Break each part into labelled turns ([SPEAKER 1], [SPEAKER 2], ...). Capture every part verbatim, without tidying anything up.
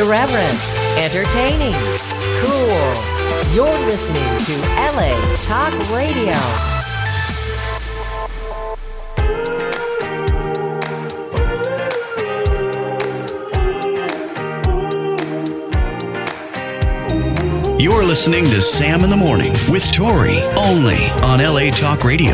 [SPEAKER 1] Irreverent, entertaining, cool. You're listening to L A Talk Radio.
[SPEAKER 2] You're listening to Sam in the Morning with Tori, only on L A Talk Radio.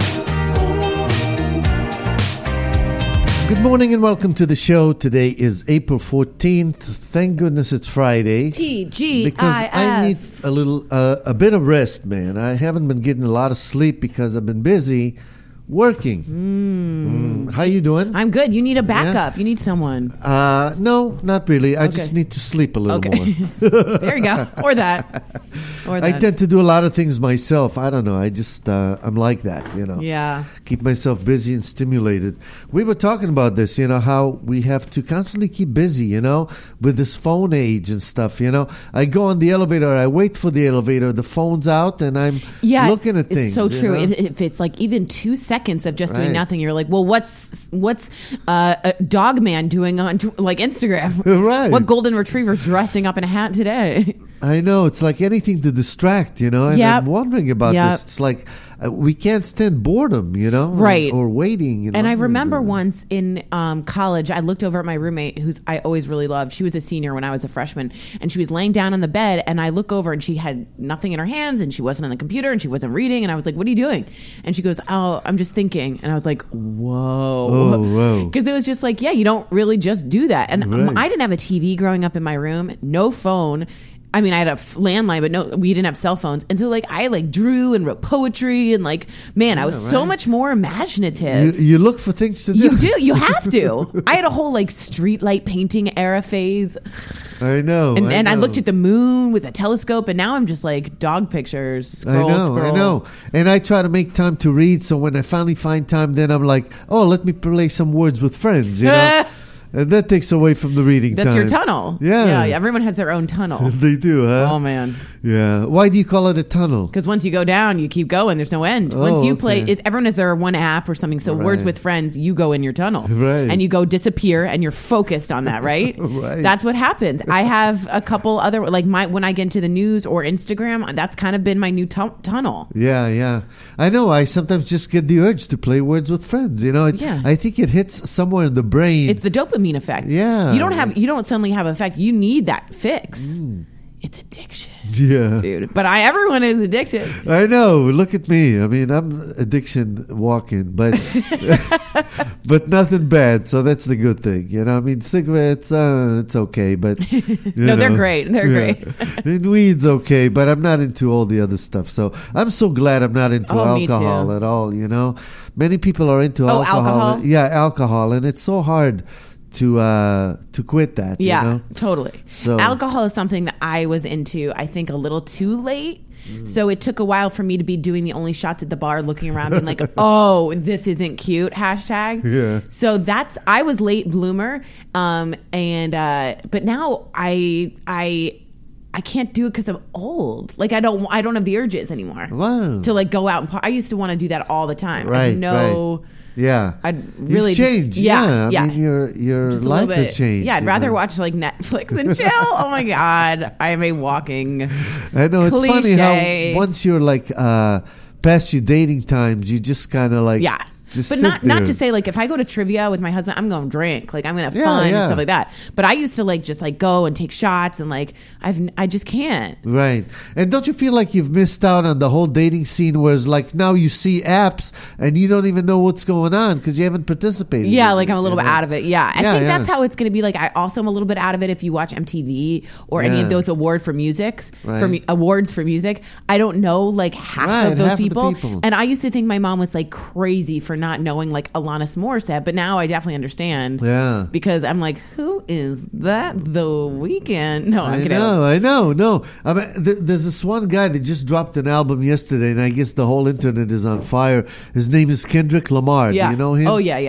[SPEAKER 3] Good morning and welcome to the show. Today is April fourteenth. Thank goodness it's Friday.
[SPEAKER 4] T G I F.
[SPEAKER 3] Because I need a little, uh, a bit of rest, man. I haven't been getting a lot of sleep because I've been busy working. Mm. Mm. How you doing?
[SPEAKER 4] I'm good. You need a backup. Yeah. You need someone.
[SPEAKER 3] Uh, no, not really. I
[SPEAKER 4] okay.
[SPEAKER 3] just need to sleep a little
[SPEAKER 4] okay.
[SPEAKER 3] more.
[SPEAKER 4] There you go. Or that. Or that.
[SPEAKER 3] I tend to do a lot of things myself. I don't know. I just, uh, I'm like that, you know.
[SPEAKER 4] Yeah.
[SPEAKER 3] Keep myself busy and stimulated. We were talking about this, you know, how we have to constantly keep busy, you know, with this phone age and stuff, you know. I go on the elevator, I wait for the elevator, the phone's out, and I'm
[SPEAKER 4] yeah,
[SPEAKER 3] looking at things.
[SPEAKER 4] It's so true.
[SPEAKER 3] You know?
[SPEAKER 4] if, if it's like even two seconds of just
[SPEAKER 3] right.
[SPEAKER 4] doing nothing, you're like, well, what's what's uh, a dog man doing on like Instagram?
[SPEAKER 3] Right.
[SPEAKER 4] What golden retriever dressing up in a hat today?
[SPEAKER 3] I know. It's like anything to distract, you know. And
[SPEAKER 4] yep.
[SPEAKER 3] I'm wondering about
[SPEAKER 4] yep.
[SPEAKER 3] this. It's like uh, we can't stand boredom, you know,
[SPEAKER 4] right?
[SPEAKER 3] Or, or waiting. You know?
[SPEAKER 4] And I remember once in um, college, I looked over at my roommate, who's I always really loved. She was a senior when I was a freshman, and she was laying down on the bed, and I look over, and she had nothing in her hands, and she wasn't on the computer, and she wasn't reading, and I was like, "What are you doing?" And she goes, "Oh, I'm just thinking," and I was like, "Whoa."
[SPEAKER 3] Oh, whoa.
[SPEAKER 4] Because it was just like, yeah, you don't really just do that. And
[SPEAKER 3] right.
[SPEAKER 4] um, I didn't have a T V growing up in my room, no phone. I mean, I had a f- landline, but no, we didn't have cell phones. And so, like, I, like, drew and wrote poetry and, like, man, yeah, I was right. so much more imaginative.
[SPEAKER 3] You, you look for things to do.
[SPEAKER 4] You do. You have to. I had a whole, like, street light painting era phase.
[SPEAKER 3] I know.
[SPEAKER 4] And,
[SPEAKER 3] I,
[SPEAKER 4] and
[SPEAKER 3] know.
[SPEAKER 4] I looked at the moon with a telescope, and now I'm just, like, dog pictures. Scroll,
[SPEAKER 3] I know,
[SPEAKER 4] scroll.
[SPEAKER 3] I know. And I try to make time to read, so when I finally find time, then I'm like, oh, let me play some Words with Friends, you know? And that takes away from the reading
[SPEAKER 4] That's
[SPEAKER 3] time.
[SPEAKER 4] your tunnel.
[SPEAKER 3] Yeah.
[SPEAKER 4] Yeah. Everyone has their own tunnel.
[SPEAKER 3] They do, huh?
[SPEAKER 4] Oh, man.
[SPEAKER 3] Yeah. Why do you call it a tunnel?
[SPEAKER 4] Because once you go down, you keep going. There's no end.
[SPEAKER 3] Oh,
[SPEAKER 4] once you
[SPEAKER 3] okay.
[SPEAKER 4] play, it, everyone has their one app or something. So
[SPEAKER 3] right.
[SPEAKER 4] Words with Friends, you go in your tunnel.
[SPEAKER 3] Right.
[SPEAKER 4] And you go disappear and you're focused on that, right?
[SPEAKER 3] Right.
[SPEAKER 4] That's what happens. I have a couple other, like my when I get into the news or Instagram, that's kind of been my new tu- tunnel.
[SPEAKER 3] Yeah, yeah. I know. I sometimes just get the urge to play Words with Friends. You know, it,
[SPEAKER 4] yeah.
[SPEAKER 3] I think it hits somewhere in the brain.
[SPEAKER 4] It's the dopamine effect.
[SPEAKER 3] Yeah.
[SPEAKER 4] You don't have, you don't suddenly have an effect. You need that fix.
[SPEAKER 3] Mm.
[SPEAKER 4] It's addiction.
[SPEAKER 3] Yeah.
[SPEAKER 4] Dude. But I everyone is addicted.
[SPEAKER 3] I know. Look at me. I mean, I'm addiction walking, but but nothing bad. So that's the good thing. You know, I mean, cigarettes, uh, it's okay, but you
[SPEAKER 4] no,
[SPEAKER 3] know,
[SPEAKER 4] they're great. They're
[SPEAKER 3] yeah.
[SPEAKER 4] great.
[SPEAKER 3] And weed's okay, but I'm not into all the other stuff. So I'm so glad I'm not into
[SPEAKER 4] oh,
[SPEAKER 3] alcohol at all. You know, many people are into
[SPEAKER 4] oh,
[SPEAKER 3] alcohol.
[SPEAKER 4] alcohol.
[SPEAKER 3] Yeah, alcohol, and it's so hard to uh to quit that.
[SPEAKER 4] Yeah,
[SPEAKER 3] you know?
[SPEAKER 4] totally.
[SPEAKER 3] So
[SPEAKER 4] alcohol is something that I was into, I think, a little too late. Mm. So it took a while for me to be doing the only shots at the bar, looking around and like, oh, this isn't cute, hashtag.
[SPEAKER 3] Yeah.
[SPEAKER 4] So that's, I was late bloomer. Um, and, uh, but now I, I, I can't do it because I'm old. Like I don't, I don't have the urges anymore.
[SPEAKER 3] Wow.
[SPEAKER 4] To like go out and par- I used to want to do that all the time.
[SPEAKER 3] Right.
[SPEAKER 4] I know.
[SPEAKER 3] Right. Yeah,
[SPEAKER 4] I'd really
[SPEAKER 3] You've changed.
[SPEAKER 4] Just, yeah,
[SPEAKER 3] yeah, I
[SPEAKER 4] yeah.
[SPEAKER 3] mean, your your
[SPEAKER 4] Just
[SPEAKER 3] life has changed.
[SPEAKER 4] Yeah, I'd rather
[SPEAKER 3] know?
[SPEAKER 4] watch like Netflix and chill. Oh my god, I am a walking.
[SPEAKER 3] I know it's
[SPEAKER 4] cliche.
[SPEAKER 3] funny how once you're like uh, past your dating times, you just kind of like
[SPEAKER 4] yeah.
[SPEAKER 3] Just
[SPEAKER 4] but not not to say like if I go to trivia with my husband, I'm going to drink, like I'm going to have
[SPEAKER 3] yeah,
[SPEAKER 4] fun
[SPEAKER 3] yeah.
[SPEAKER 4] and stuff like that. But I used to like just like go and take shots and like I've I just can't.
[SPEAKER 3] Right. And don't you feel like you've missed out on the whole dating scene, where it's like now you see apps and you don't even know what's going on because you haven't participated?
[SPEAKER 4] Yeah,
[SPEAKER 3] in
[SPEAKER 4] like
[SPEAKER 3] it,
[SPEAKER 4] I'm a little
[SPEAKER 3] you
[SPEAKER 4] bit
[SPEAKER 3] know?
[SPEAKER 4] out of it. Yeah, I
[SPEAKER 3] yeah,
[SPEAKER 4] think
[SPEAKER 3] yeah.
[SPEAKER 4] that's how it's going to be. Like I also am a little bit out of it if you watch M T V or any
[SPEAKER 3] Yeah.
[SPEAKER 4] of those award for musics
[SPEAKER 3] Right.
[SPEAKER 4] for mu- awards for music. I don't know like half
[SPEAKER 3] Right,
[SPEAKER 4] of those
[SPEAKER 3] half of the
[SPEAKER 4] people.
[SPEAKER 3] people.
[SPEAKER 4] And I used to think my mom was like crazy for not knowing like Alanis Morissette, but now I definitely understand.
[SPEAKER 3] Yeah.
[SPEAKER 4] Because I'm like, who is that? The Weeknd? No, I'm
[SPEAKER 3] I
[SPEAKER 4] kidding.
[SPEAKER 3] know, I know, no. I mean, th- there's this one guy that just dropped an album yesterday, and I guess the whole internet is on fire. His name is Kendrick Lamar.
[SPEAKER 4] Yeah.
[SPEAKER 3] Do you know him?
[SPEAKER 4] Oh yeah, yeah.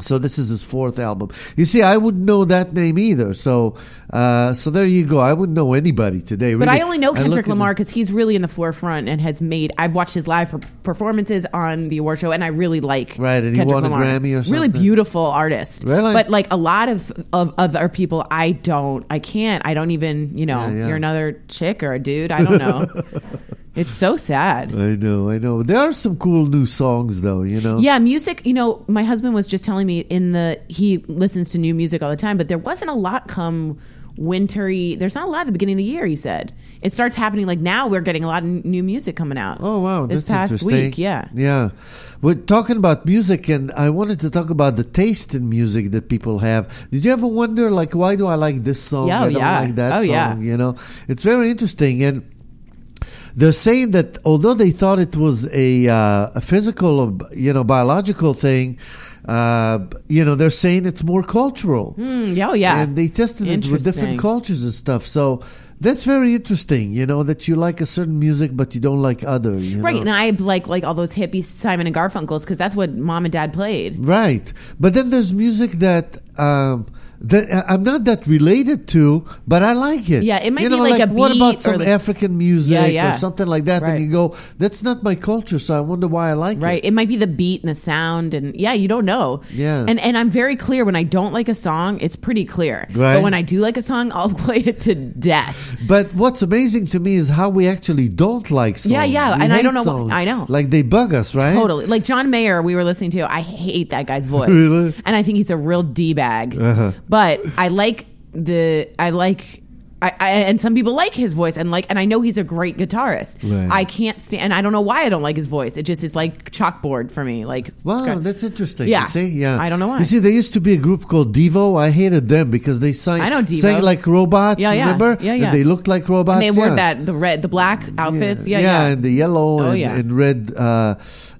[SPEAKER 3] So this is his fourth album. You see, I wouldn't know that name either. So, uh, so there you go. I wouldn't know anybody today.
[SPEAKER 4] But
[SPEAKER 3] really.
[SPEAKER 4] I only know
[SPEAKER 3] I
[SPEAKER 4] Kendrick
[SPEAKER 3] look at
[SPEAKER 4] Lamar
[SPEAKER 3] the-
[SPEAKER 4] because he's really in the forefront and has made. I've watched his live per- performances on the award show, and I really like.
[SPEAKER 3] Right, and he
[SPEAKER 4] Kendrick
[SPEAKER 3] won a
[SPEAKER 4] Lamar.
[SPEAKER 3] Grammy or
[SPEAKER 4] Really
[SPEAKER 3] something?
[SPEAKER 4] beautiful artist.
[SPEAKER 3] Really?
[SPEAKER 4] But like a lot of of other people, I don't. I can't. I don't even. You know,
[SPEAKER 3] Yeah, yeah.
[SPEAKER 4] you're another chick or a dude. I don't know. It's so sad.
[SPEAKER 3] I know, I know. There are some cool new songs, though. You know.
[SPEAKER 4] Yeah, music, you know, my husband was just telling me in the, he listens to new music all the time, but there wasn't a lot come wintry. There's not a lot at the beginning of the year, he said. It starts happening like now we're getting a lot of n- new music coming out.
[SPEAKER 3] Oh wow,
[SPEAKER 4] This
[SPEAKER 3] that's
[SPEAKER 4] past
[SPEAKER 3] interesting.
[SPEAKER 4] week, yeah.
[SPEAKER 3] Yeah. We're talking about music, and I wanted to talk about the taste in music that people have. Did you ever wonder, like, why do I like this song?
[SPEAKER 4] Yeah, oh,
[SPEAKER 3] I don't
[SPEAKER 4] yeah.
[SPEAKER 3] like that
[SPEAKER 4] Oh,
[SPEAKER 3] song.
[SPEAKER 4] yeah.
[SPEAKER 3] You know, it's very interesting, and they're saying that although they thought it was a uh, a physical, or, you know, biological thing, uh, you know, they're saying it's more cultural.
[SPEAKER 4] Mm, yeah, oh, yeah.
[SPEAKER 3] And they tested it with different
[SPEAKER 4] Interesting.
[SPEAKER 3] cultures and stuff. So that's very interesting, you know, that you like a certain music but you don't like other. You
[SPEAKER 4] Right,
[SPEAKER 3] know?
[SPEAKER 4] and I like like all those hippie Simon and Garfunkels because that's what mom and dad played.
[SPEAKER 3] Right. But then there's music that um, that uh, I'm not that related to, but I like it.
[SPEAKER 4] Yeah, it might
[SPEAKER 3] you
[SPEAKER 4] be
[SPEAKER 3] know,
[SPEAKER 4] like a
[SPEAKER 3] what
[SPEAKER 4] beat
[SPEAKER 3] about
[SPEAKER 4] or
[SPEAKER 3] some
[SPEAKER 4] like-
[SPEAKER 3] African music
[SPEAKER 4] Yeah, yeah.
[SPEAKER 3] or something like that?
[SPEAKER 4] Right.
[SPEAKER 3] And you go, that's not my culture, so I wonder why I like
[SPEAKER 4] Right.
[SPEAKER 3] it.
[SPEAKER 4] It might be the beat and the sound and yeah, you don't know.
[SPEAKER 3] Yeah.
[SPEAKER 4] And and I'm very clear when I don't like a song, it's pretty clear.
[SPEAKER 3] Right.
[SPEAKER 4] But when I do like a song, I'll play it to death.
[SPEAKER 3] But what's amazing to me is how we actually don't like songs.
[SPEAKER 4] Yeah, yeah,
[SPEAKER 3] We
[SPEAKER 4] and I
[SPEAKER 3] hate
[SPEAKER 4] don't know why-
[SPEAKER 3] songs.
[SPEAKER 4] I know.
[SPEAKER 3] Like they bug us, right?
[SPEAKER 4] Totally. Like John Mayer, we were listening to. I hate that guy's voice.
[SPEAKER 3] Really?
[SPEAKER 4] And I think he's a real D-bag.
[SPEAKER 3] Uh-huh.
[SPEAKER 4] But I like the, I like, I, I, and some people like his voice and like, and I know he's a great guitarist.
[SPEAKER 3] Right.
[SPEAKER 4] I can't stand, and I don't know why I don't like his voice. It just is like chalkboard for me. Like,
[SPEAKER 3] Wow,
[SPEAKER 4] scr-
[SPEAKER 3] that's interesting.
[SPEAKER 4] Yeah.
[SPEAKER 3] You see? Yeah.
[SPEAKER 4] I don't know why.
[SPEAKER 3] You see, there used to be a group called Devo. I hated them because they sang,
[SPEAKER 4] I know Devo.
[SPEAKER 3] sang like robots,
[SPEAKER 4] Yeah, yeah.
[SPEAKER 3] remember?
[SPEAKER 4] Yeah,
[SPEAKER 3] And
[SPEAKER 4] yeah.
[SPEAKER 3] they looked like robots.
[SPEAKER 4] and they wore
[SPEAKER 3] yeah.
[SPEAKER 4] that, the red, the black outfits. Yeah,
[SPEAKER 3] yeah.
[SPEAKER 4] yeah.
[SPEAKER 3] and the yellow
[SPEAKER 4] Oh,
[SPEAKER 3] and,
[SPEAKER 4] yeah.
[SPEAKER 3] and red, uh,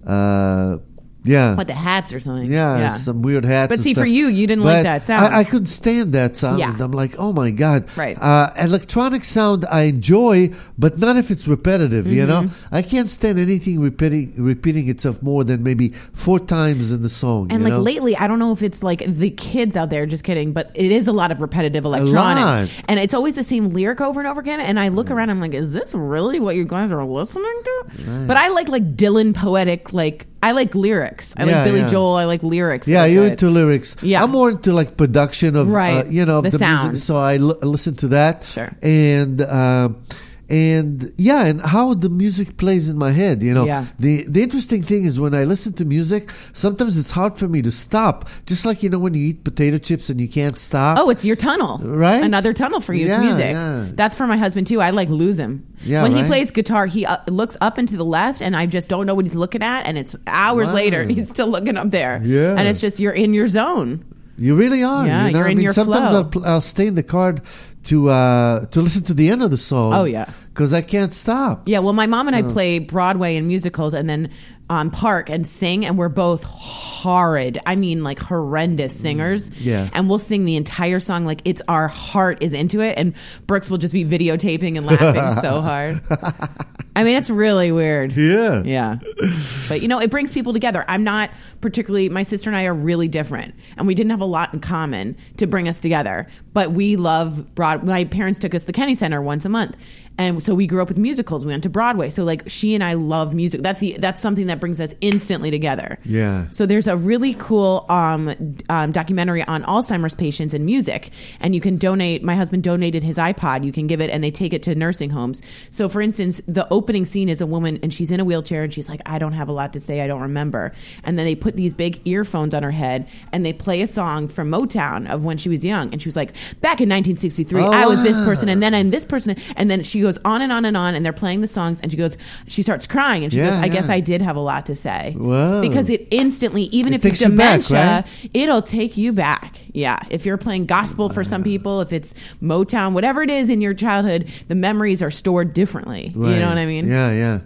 [SPEAKER 3] uh, yeah.
[SPEAKER 4] What, the hats or something.
[SPEAKER 3] Yeah, some weird hats.
[SPEAKER 4] But
[SPEAKER 3] and
[SPEAKER 4] see, for
[SPEAKER 3] stuff.
[SPEAKER 4] you, you didn't like
[SPEAKER 3] But
[SPEAKER 4] that sound.
[SPEAKER 3] I, I couldn't stand that sound.
[SPEAKER 4] Yeah.
[SPEAKER 3] I'm like, oh my god.
[SPEAKER 4] Right.
[SPEAKER 3] Uh, electronic sound I enjoy, but not if it's repetitive. You know,
[SPEAKER 4] Mm-hmm.
[SPEAKER 3] I can't stand anything repeating repeating itself more than maybe four times in the song.
[SPEAKER 4] And
[SPEAKER 3] you
[SPEAKER 4] like
[SPEAKER 3] know?
[SPEAKER 4] lately, I don't know if it's like the kids out there, just kidding, but it is a lot of repetitive electronic.
[SPEAKER 3] lot.
[SPEAKER 4] And it's always the same lyric over and over again. And I look around, I'm like, is this really what you guys are listening to? But I like like Dylan poetic, like I like lyrics. I
[SPEAKER 3] Yeah,
[SPEAKER 4] like Billy
[SPEAKER 3] yeah.
[SPEAKER 4] Joel. I like lyrics.
[SPEAKER 3] Yeah,
[SPEAKER 4] that are
[SPEAKER 3] you're
[SPEAKER 4] good.
[SPEAKER 3] into lyrics.
[SPEAKER 4] Yeah.
[SPEAKER 3] I'm more into like production of,
[SPEAKER 4] Right.
[SPEAKER 3] uh, you know, of
[SPEAKER 4] The
[SPEAKER 3] the,
[SPEAKER 4] sound.
[SPEAKER 3] music. So I l- listen to that.
[SPEAKER 4] Sure.
[SPEAKER 3] And um, and yeah, and how the music plays in my head. You know,
[SPEAKER 4] Yeah.
[SPEAKER 3] the the interesting thing is when I listen to music, sometimes it's hard for me to stop. Just like you know when you eat potato chips and you can't stop.
[SPEAKER 4] Oh, it's your tunnel.
[SPEAKER 3] Right?
[SPEAKER 4] Another tunnel for you
[SPEAKER 3] Yeah,
[SPEAKER 4] is music.
[SPEAKER 3] yeah.
[SPEAKER 4] That's for my husband too. I like lose him.
[SPEAKER 3] Yeah,
[SPEAKER 4] when he
[SPEAKER 3] right?
[SPEAKER 4] plays guitar, he uh, looks up and to the left and I just don't know what he's looking at. And it's hours
[SPEAKER 3] Wow.
[SPEAKER 4] later and he's still looking up there.
[SPEAKER 3] Yeah.
[SPEAKER 4] And it's just, you're in your zone.
[SPEAKER 3] You really are.
[SPEAKER 4] Yeah,
[SPEAKER 3] you know?
[SPEAKER 4] you're
[SPEAKER 3] I
[SPEAKER 4] in
[SPEAKER 3] mean,
[SPEAKER 4] your
[SPEAKER 3] sometimes
[SPEAKER 4] flow.
[SPEAKER 3] I'll, pl- I'll stay in the car to uh, to listen to the end of the song.
[SPEAKER 4] Oh, yeah.
[SPEAKER 3] because I can't stop.
[SPEAKER 4] Yeah, well, my mom and I play Broadway and musicals and then um, park and sing, and we're both horrid. I mean, like horrendous singers.
[SPEAKER 3] Yeah.
[SPEAKER 4] And we'll sing the entire song like it's our heart is into it, and Brooks will just be videotaping and laughing so hard. I mean, it's really weird.
[SPEAKER 3] Yeah.
[SPEAKER 4] Yeah. But, you know, it brings people together. I'm not particularly, my sister and I are really different, and we didn't have a lot in common to bring us together. But we love Broad. My parents took us to the Kennedy Center once a month. And so we grew up with musicals. We went to Broadway. So like she and I love music. That's the that's something that brings us instantly together.
[SPEAKER 3] Yeah.
[SPEAKER 4] So there's a really cool um, um, documentary on Alzheimer's patients and music. And you can donate. My husband donated his iPod. You can give it and they take it to nursing homes. So for instance, the opening scene is a woman and she's in a wheelchair and she's like, I don't have a lot to say. I don't remember. And then they put these big earphones on her head and they play a song from Motown of when she was young. And she was like, back in nineteen sixty-three,
[SPEAKER 3] Oh,
[SPEAKER 4] I was this
[SPEAKER 3] wow.
[SPEAKER 4] person and then I'm this person. And then she goes on and on and on and they're playing the songs and she goes, she starts crying and she
[SPEAKER 3] Yeah,
[SPEAKER 4] goes, I guess
[SPEAKER 3] yeah.
[SPEAKER 4] I did have a lot to say.
[SPEAKER 3] Wow.
[SPEAKER 4] Because it instantly, even
[SPEAKER 3] It
[SPEAKER 4] if it's
[SPEAKER 3] takes you back,
[SPEAKER 4] dementia,
[SPEAKER 3] right?
[SPEAKER 4] it'll take you back. Yeah. If you're playing gospel for some people, if it's Motown, whatever it is in your childhood, the memories are stored differently. You
[SPEAKER 3] Right.
[SPEAKER 4] know what I mean?
[SPEAKER 3] Yeah, yeah.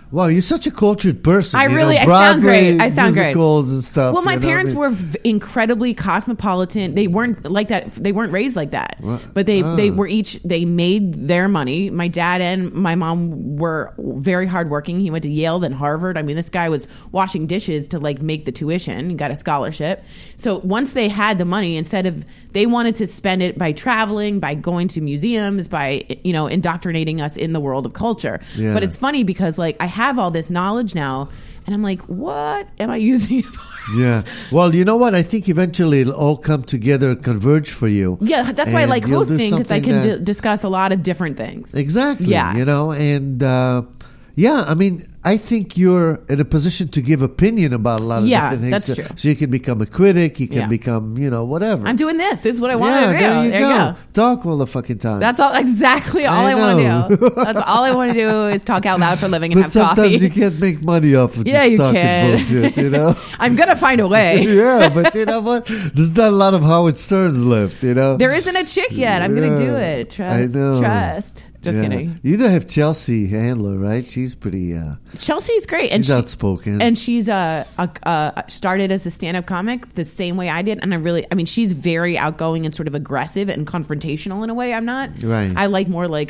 [SPEAKER 3] Wow, you're such a cultured person.
[SPEAKER 4] I
[SPEAKER 3] you
[SPEAKER 4] really,
[SPEAKER 3] know,
[SPEAKER 4] I
[SPEAKER 3] Broadway,
[SPEAKER 4] sound great. I sound great.
[SPEAKER 3] musicals and stuff.
[SPEAKER 4] Well, my
[SPEAKER 3] you know?
[SPEAKER 4] parents
[SPEAKER 3] I mean,
[SPEAKER 4] were v- incredibly cosmopolitan. They weren't like that. They weren't raised like that.
[SPEAKER 3] What?
[SPEAKER 4] But they,
[SPEAKER 3] Ah.
[SPEAKER 4] they were each, they made their money. My dad and my mom were very hardworking. He went to Yale, then Harvard. I mean, this guy was washing dishes to like make the tuition. He got a scholarship. So once they had the money, instead of, they wanted to spend it by traveling, by going to museums, by, you know, indoctrinating us in the world of culture.
[SPEAKER 3] Yeah.
[SPEAKER 4] But it's funny because like I have all this knowledge now, and I'm like, what am I using it for?
[SPEAKER 3] Yeah. Well, you know what? I think eventually it'll all come together, converge for you.
[SPEAKER 4] Yeah, that's why I
[SPEAKER 3] And
[SPEAKER 4] like
[SPEAKER 3] you'll do
[SPEAKER 4] hosting, because I
[SPEAKER 3] something
[SPEAKER 4] can
[SPEAKER 3] that-
[SPEAKER 4] d- discuss a lot of different things.
[SPEAKER 3] Exactly.
[SPEAKER 4] Yeah.
[SPEAKER 3] You know, and uh, yeah, I mean, I think you're in a position to give opinion about a lot of
[SPEAKER 4] Yeah,
[SPEAKER 3] different things.
[SPEAKER 4] that's
[SPEAKER 3] so,
[SPEAKER 4] true.
[SPEAKER 3] So you can become a critic. You can
[SPEAKER 4] Yeah.
[SPEAKER 3] become, you know, whatever.
[SPEAKER 4] I'm doing this. This is what I want
[SPEAKER 3] yeah,
[SPEAKER 4] to do.
[SPEAKER 3] there you
[SPEAKER 4] there
[SPEAKER 3] go.
[SPEAKER 4] you go.
[SPEAKER 3] Talk all the fucking time.
[SPEAKER 4] That's all exactly all
[SPEAKER 3] I
[SPEAKER 4] I, want
[SPEAKER 3] know.
[SPEAKER 4] to do. That's all I want to do is talk out loud for a living and
[SPEAKER 3] but
[SPEAKER 4] have
[SPEAKER 3] sometimes
[SPEAKER 4] coffee.
[SPEAKER 3] you can't make money off of
[SPEAKER 4] Yeah,
[SPEAKER 3] just
[SPEAKER 4] you
[SPEAKER 3] talking
[SPEAKER 4] can.
[SPEAKER 3] bullshit, you know?
[SPEAKER 4] I'm gonna find a way.
[SPEAKER 3] yeah, but you know what? There's not a lot of Howard Sterns left, you know?
[SPEAKER 4] There isn't a chick yet. I'm gonna do
[SPEAKER 3] Yeah,
[SPEAKER 4] it. Trust.
[SPEAKER 3] I know.
[SPEAKER 4] Trust. Just
[SPEAKER 3] Yeah.
[SPEAKER 4] kidding.
[SPEAKER 3] You do have Chelsea Handler, right? She's pretty, uh,
[SPEAKER 4] Chelsea's great. and
[SPEAKER 3] she's
[SPEAKER 4] she,
[SPEAKER 3] outspoken.
[SPEAKER 4] And she's uh, uh, uh, started as a stand-up comic the same way I did, and I really, I mean, she's very outgoing and sort of aggressive and confrontational in a way. I'm not.
[SPEAKER 3] Right.
[SPEAKER 4] I like more like,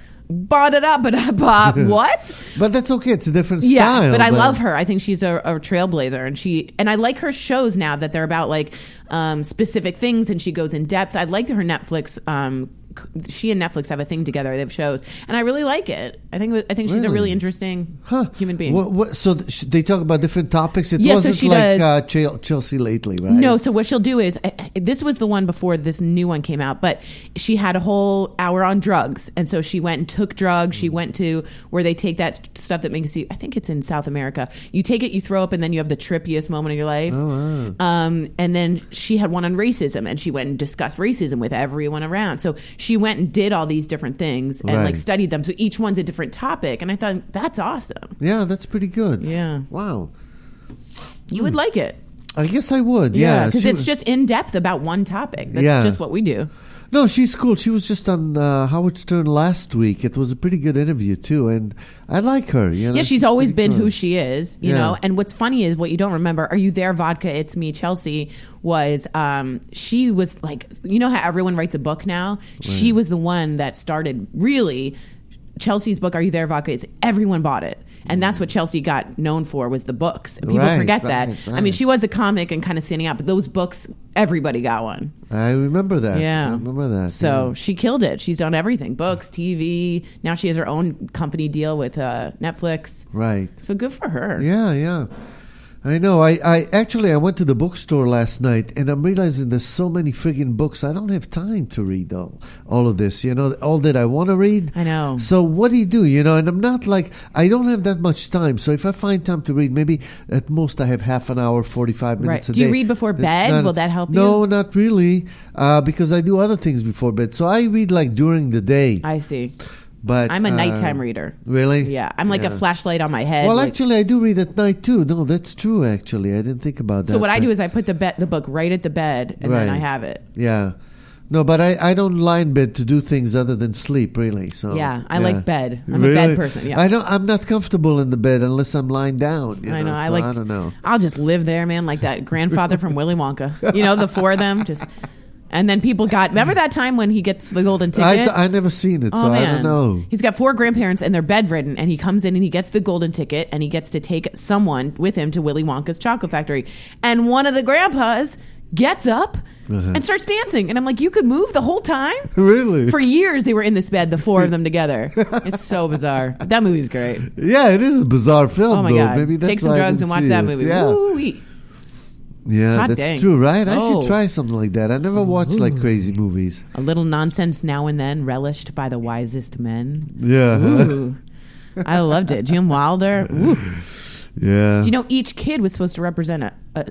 [SPEAKER 4] ba da da ba da ba. What?
[SPEAKER 3] But that's okay. It's a different
[SPEAKER 4] Yeah,
[SPEAKER 3] style.
[SPEAKER 4] but I love her. I think she's a, a trailblazer, and she and I like her shows now that they're about like um, specific things, and she goes in depth. I like her Netflix. Um, c- she and Netflix have a thing together. They have shows, and I really like it. I think I think she's a
[SPEAKER 3] Really?
[SPEAKER 4] really interesting
[SPEAKER 3] Huh.
[SPEAKER 4] human being.
[SPEAKER 3] What, what, so th- sh- they talk about different topics. It
[SPEAKER 4] Yeah, so
[SPEAKER 3] wasn't
[SPEAKER 4] she
[SPEAKER 3] like
[SPEAKER 4] does-
[SPEAKER 3] uh, Chel- Chelsea lately, right?
[SPEAKER 4] No, so what she'll do is uh, this was the one before this new one came out, but she had a whole hour on drugs, and so she went and took drugs. She went to where they take that st- stuff that makes you. I think it's in South America. You take it, you throw up, and then you have the trippiest moment of your life.
[SPEAKER 3] Oh, wow.
[SPEAKER 4] Um, and then she had one on racism, and she went and discussed racism with everyone around. So she went and did all these different things and
[SPEAKER 3] Right.
[SPEAKER 4] like studied them. So each one's a different topic, and I thought that's awesome.
[SPEAKER 3] Yeah, that's pretty good.
[SPEAKER 4] Yeah,
[SPEAKER 3] Wow.
[SPEAKER 4] you would like it.
[SPEAKER 3] I guess I would. Yeah,
[SPEAKER 4] because
[SPEAKER 3] she
[SPEAKER 4] it's
[SPEAKER 3] was-
[SPEAKER 4] just in depth about one topic. That's
[SPEAKER 3] Yeah.
[SPEAKER 4] just what we do.
[SPEAKER 3] No, she's cool. She was just on uh, Howard Stern last week. It was a pretty good interview too, and I like her. You know,
[SPEAKER 4] Yeah, she's always
[SPEAKER 3] pretty
[SPEAKER 4] been
[SPEAKER 3] cool.
[SPEAKER 4] who she is, you
[SPEAKER 3] Yeah.
[SPEAKER 4] know. And what's funny is what you don't remember. Are You There, Vodka? It's Me, Chelsea. Was um, she was like, you know how everyone writes a book now? She was the one that started really Chelsea's book. Are You There, Vodka? It's everyone bought it. And that's what Chelsea got known for was the books. And people
[SPEAKER 3] Right,
[SPEAKER 4] forget
[SPEAKER 3] right,
[SPEAKER 4] that.
[SPEAKER 3] right.
[SPEAKER 4] I mean, she was a comic and kind of standing out, but those books, everybody got one.
[SPEAKER 3] I remember that.
[SPEAKER 4] Yeah.
[SPEAKER 3] I remember that.
[SPEAKER 4] So
[SPEAKER 3] yeah.
[SPEAKER 4] she killed it. She's done everything: books, T V. Now she has her own company deal with uh, Netflix.
[SPEAKER 3] Right.
[SPEAKER 4] So good for her.
[SPEAKER 3] Yeah, yeah. I know. I, I actually I went to the bookstore last night, and I'm realizing there's so many friggin' books. I don't have time to read all all of this. You know, all that I want to read.
[SPEAKER 4] I know.
[SPEAKER 3] So what do you do? You know, and I'm not like I don't have that much time. So if I find time to read, maybe at most I have half an hour, forty-five minutes
[SPEAKER 4] Right.
[SPEAKER 3] a
[SPEAKER 4] Do you
[SPEAKER 3] day.
[SPEAKER 4] read before
[SPEAKER 3] That's
[SPEAKER 4] bed?
[SPEAKER 3] not-
[SPEAKER 4] Will that help you?
[SPEAKER 3] No, not really, uh, because I do other things before bed. So I read like during the day.
[SPEAKER 4] I see.
[SPEAKER 3] But
[SPEAKER 4] I'm a
[SPEAKER 3] uh,
[SPEAKER 4] nighttime reader.
[SPEAKER 3] Really?
[SPEAKER 4] Yeah, I'm like
[SPEAKER 3] Yeah.
[SPEAKER 4] a flashlight on my head.
[SPEAKER 3] Well,
[SPEAKER 4] like-
[SPEAKER 3] actually, I do read at night too. No, that's true. Actually, I didn't think about that.
[SPEAKER 4] so what I
[SPEAKER 3] but-
[SPEAKER 4] do is I put the be- the book right at the bed, and then
[SPEAKER 3] Right.
[SPEAKER 4] I have it.
[SPEAKER 3] Yeah. No, but I, I don't lie in bed to do things other than sleep, really. So
[SPEAKER 4] Yeah, I like bed. I'm a
[SPEAKER 3] Really?
[SPEAKER 4] bed person, yeah.
[SPEAKER 3] I don't. I'm not comfortable in the bed unless I'm lying down. You
[SPEAKER 4] I know.
[SPEAKER 3] know.
[SPEAKER 4] I
[SPEAKER 3] so
[SPEAKER 4] like.
[SPEAKER 3] I don't know.
[SPEAKER 4] I'll just live there, man, like that grandfather from Willy Wonka. You know, the four of them just. And then people got. Remember that time when he gets the golden ticket?
[SPEAKER 3] I, th- I never seen it,
[SPEAKER 4] Oh,
[SPEAKER 3] so I
[SPEAKER 4] man.
[SPEAKER 3] don't know.
[SPEAKER 4] He's got four grandparents and they're bedridden, and he comes in and he gets the golden ticket and he gets to take someone with him to Willy Wonka's chocolate factory. And one of the grandpas gets up
[SPEAKER 3] Uh-huh.
[SPEAKER 4] and starts dancing. And I'm like, you could move the whole time?
[SPEAKER 3] Really?
[SPEAKER 4] For years they were in this bed, the four of them together. It's so bizarre. That movie's great.
[SPEAKER 3] Yeah, it is a bizarre film.
[SPEAKER 4] Oh my
[SPEAKER 3] though.
[SPEAKER 4] god.
[SPEAKER 3] Maybe that's
[SPEAKER 4] Take some
[SPEAKER 3] why I
[SPEAKER 4] drugs
[SPEAKER 3] didn't
[SPEAKER 4] and watch
[SPEAKER 3] see
[SPEAKER 4] that
[SPEAKER 3] it.
[SPEAKER 4] movie.
[SPEAKER 3] Yeah.
[SPEAKER 4] Woo-wee.
[SPEAKER 3] Yeah,
[SPEAKER 4] Hot
[SPEAKER 3] that's
[SPEAKER 4] dang.
[SPEAKER 3] true, right? I
[SPEAKER 4] Oh.
[SPEAKER 3] should try something like that. I never watched like crazy movies.
[SPEAKER 4] A little nonsense now and then, relished by the wisest men.
[SPEAKER 3] Yeah.
[SPEAKER 4] Ooh. I loved it. Jim Wilder. Ooh.
[SPEAKER 3] Yeah.
[SPEAKER 4] Do you know each kid was supposed to represent a, a,